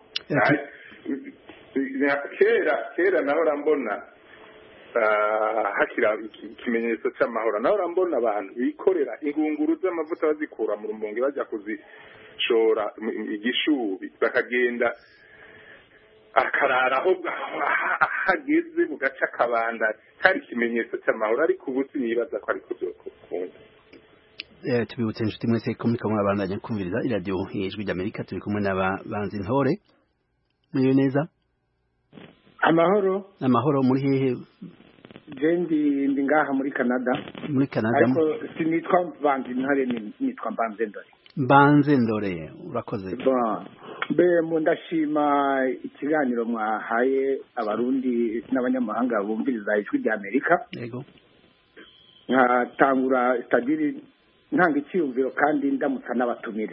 Kera nahora mbona hakira ikimenyetso cy'amahoro, nahora mbona abantu bikorera ingunguru z'amavuta bazikura mu Rumonge bajya kuzishora igishubi, bakagenda akarara aho hageze bugaca akabanda, kari ikimenyetso cy'amahoro. Ariko ubu sinibaza ko ariko byokunda. Tubibutse inshuti mwese ko muriko murabandanya kumviriza iradiyo Ijwi ry'Amerika, turi kumwe n'ababanzi Ntore. Muriyo neza? Amahoro muri hehe? Ndi ngaha muri Canada. Muri Canada. Ariko sinitwa Banzi Ntore, nitwa Mbanze Ndore. Urakoze. Ndashima ikiganiro mwahaye abarundi n'abanyamahanga bumviriza Ijwi ry'Amerika. Yego. Nkatangura stadiri ntanga icyumviro kandi ndamutsa n'abatumire.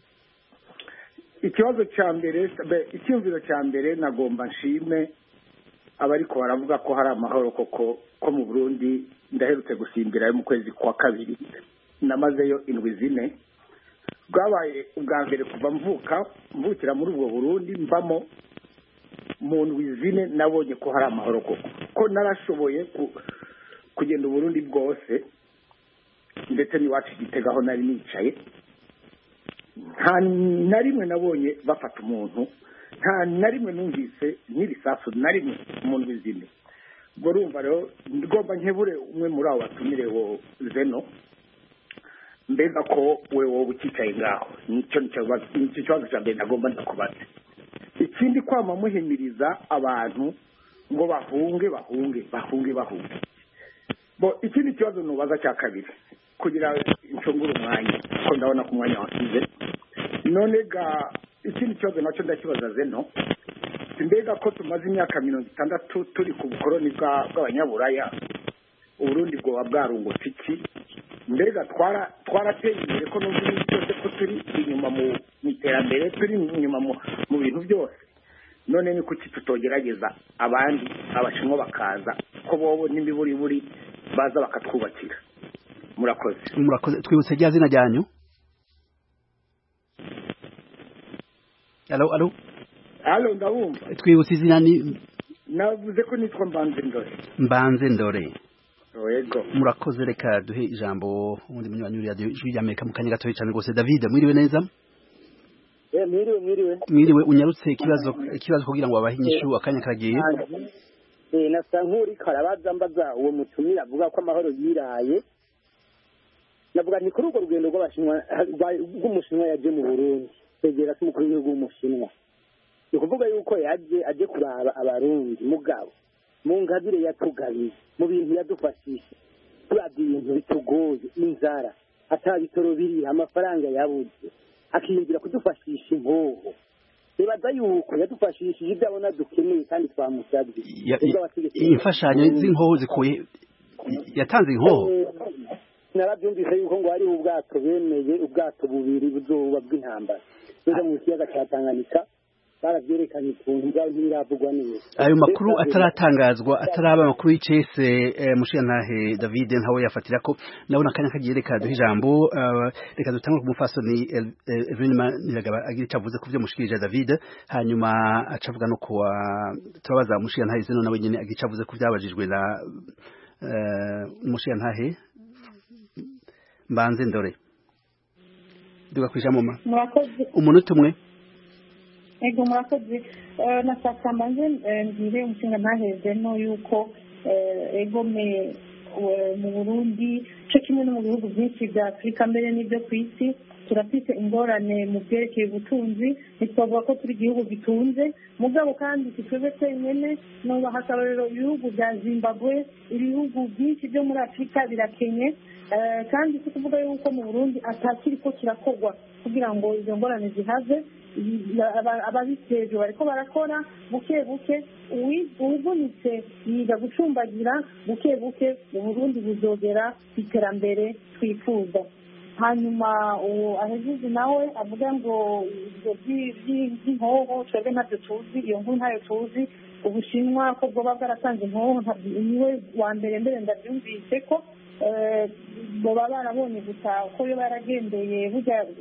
Icyumviro cya mbere nagomba nshime abariko baravuga ko hari amahoro koko ko mu Burundi. Ndaherutse gusimbirayo mu kwezi kwa kabiri, namazeyo indwi zine. Bwabaye ubwa mbere kuva mvukira muri ubwo Burundi, mvamo mu ndwi zine nabonye ko hari amahoro koko ko narashoboye kugenda uburundi bwose ndetse n'iwacu Gitega aho nari nicaye nta na rimwe nabonye bafata umuntu nta na rimwe numvise n'irisasu na rimwe mu ndwi zine ubwo urumva rero ngomba nkebure umwe muri abo batumire wo Zeno mbega ko we wowe ukicaye ngaho nicyo kibazo cya mbere nagomba ndakubaza ikindi kwama muhimiriza abantu ngo bahunge bo ikindi kibazo nubaza cya kabiri kugira ncungure umwanya ko ndabona ku mwanya wasize none ga ikindi kibazo nacyo ndakibaza Zeno mbega ko tumaze imyaka 60 turi ku bukoroni bw'abanyaburaya Uburundi bwoba bwarungutse iki mbega twarateye imbere ko n'ubu byose ko turi inyuma mu iterambere turi inyuma mu bintu byose none ni kuki tutogerageza abandi abashinwa bakaza ko bobo n'imiburiburi baza bakatwubakira murakoze twibutse rya zina ryanyu Allo ndabumva twibutse izina ni navuze ko nitwa Mbanze Ndore Yego murakoze reka duhe ijambo undi munywanyi ya ijwi ry'Amerika mu kanya gatoya cyane gose David mwiriwe neza mwiriwe unyarutse ikibazo kugira ngo abahinyishu akanya karagiye nasa nkuri karabaza mbaza uwo mutumira avuga ko amahoro yiraye navuga ni kuri urwo rugendo rw'umushinwa yaje mu Burundi tegera se umukuru w'igihugu w'umushinwa ni kuvuga yuko aje kuraba abarundi mugabo mu ngabire yatugabiye mu bintu yadufashisha turabye ibintu bitugoye inzara atabitoro biri amafaranga yabuze akiyumvira kudufashisha impoho nibaza yuko yadufashishije ibyo abona dukeneye kandi twamusabye imfashanyo z'inkoho zikuye yatanze inkoho narabyumvise yuko ngo hariho ubwato bemeye ubwato bubiri buzoba bw'intambara neza mu kiyaga cya Tanganyika baravyerekanye ukuntu byari ntibiravugwa neza ayo makuru ataratangazwa ataraba amakuru y'icese mushiyantahe David ntawe yafatira ko nabona akanya kagiye reka duhe ijambo reka dutangure ku mufasoni Evelyn Niragaba agira icyo avuze ku byo mushikirije David hanyuma acavuga no kuwa turabaza mushiyantahe Zeno nawe nyene agira icyo avuze ku byabajijwe na mushiyantahe Mbanze Ndore duga kwijamo umunota umwe ego murakoze nashaka mbanze mbire umushinga ntaheze no yuko ego mu Burundi cyo kimwe no mu bihugu byinshi bya Afurika mbere n'ibyo ku isi turafite ingorane mu byerekeye ubutunzi ntitwavuga ko turi igihugu gitunze mugabo kandi twebwe twenyine nubaha akarorero ibihugu bya Zimbabwe ibihugu byinshi byo muri Afurika birakenye kandi si kuvuga yuko mu Burundi atakiri ko kirakorwa kugira ngo izo ngorane zihave ababiteje bariko barakora buke buke uwuvunitse yiga gucumbagira buke buke mu Burundi buzogera iterambere twifuza hanyuma ahejeje nawe avuga ngo ibyo by'inkoho twebwe ntabyo tuzi iyo nkuru ntayo tuzi Ubushinwa ko bwoba bwaratanze inkoho niwe wa mbere ndabyumvise ko boba barabonye gusa ko yo baragendeye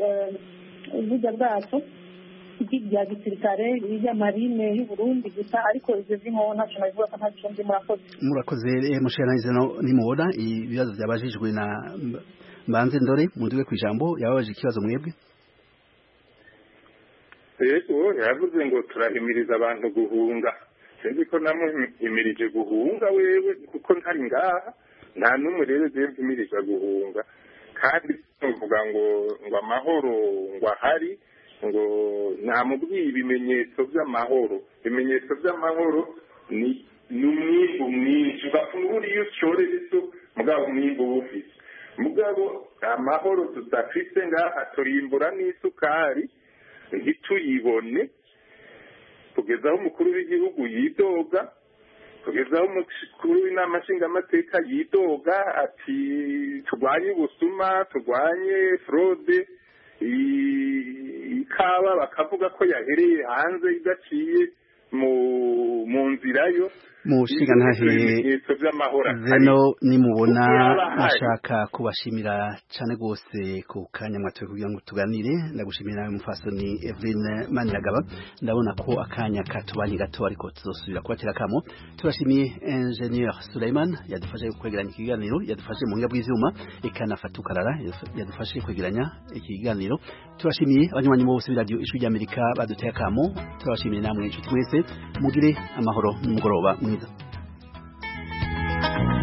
burya bwacu bya gisirikare ibya marine y'u Burundi gusa ariko ivyo vy'inkoho ntacyo nabivuga ko ntacyo ndi murakoze mushiranize nimubona ibibazo byabajijwe na Mbanze Ndore munduwe ku ijambo yababaje ikibazo mwebwe yego yavuze ngo turahimiriza abantu guhunga sinzi ko namuhimirije guhunga wewe kuko ntari ngaha nta n'umwe rero zimiriza guhunga kandi tuvuga ngo amahoro ngo ahari ngo namubwiye ibimenyetso by'amahoro ni umwimbu mwinshi ugafungura iyo ushorera isu mugabo umwimbu wufise mugabo amahoro tudafise ngaha turimbura n'isukari ntituyibone kugeza aho umukuru w'igihugu yidoga kugeza aho umukuru w'inama nshingamateka yidoga ati turwanye ubusuma turwanye fraude ikawa bakavuga ko yahereye hanze idaciye mu nzira yo mushinga ntahe ibimenyetso by'amahoro zeno nimubona nashaka kubashimira cyane gose ku kanya mwatoye kugira ngo tuganire ndagushimira umufasoni Eveline Maniragaba ndabona ko akanya katubanye gato ariko tuzosubira kubatira kamo turashimiye Engineer Suleiman yadufashe kwegeranya ikiganiro yadufashe mu ngabwe z'ivyuma ikanafata ukarara yadufashe kwegeranya ikiganiro turashimiye abanywanyi bose b'iradio Ijwi ry'Amerika baduteye kamo turashimiye namwe inshuti mwese mugire amahoro n'umugoroba mwiza.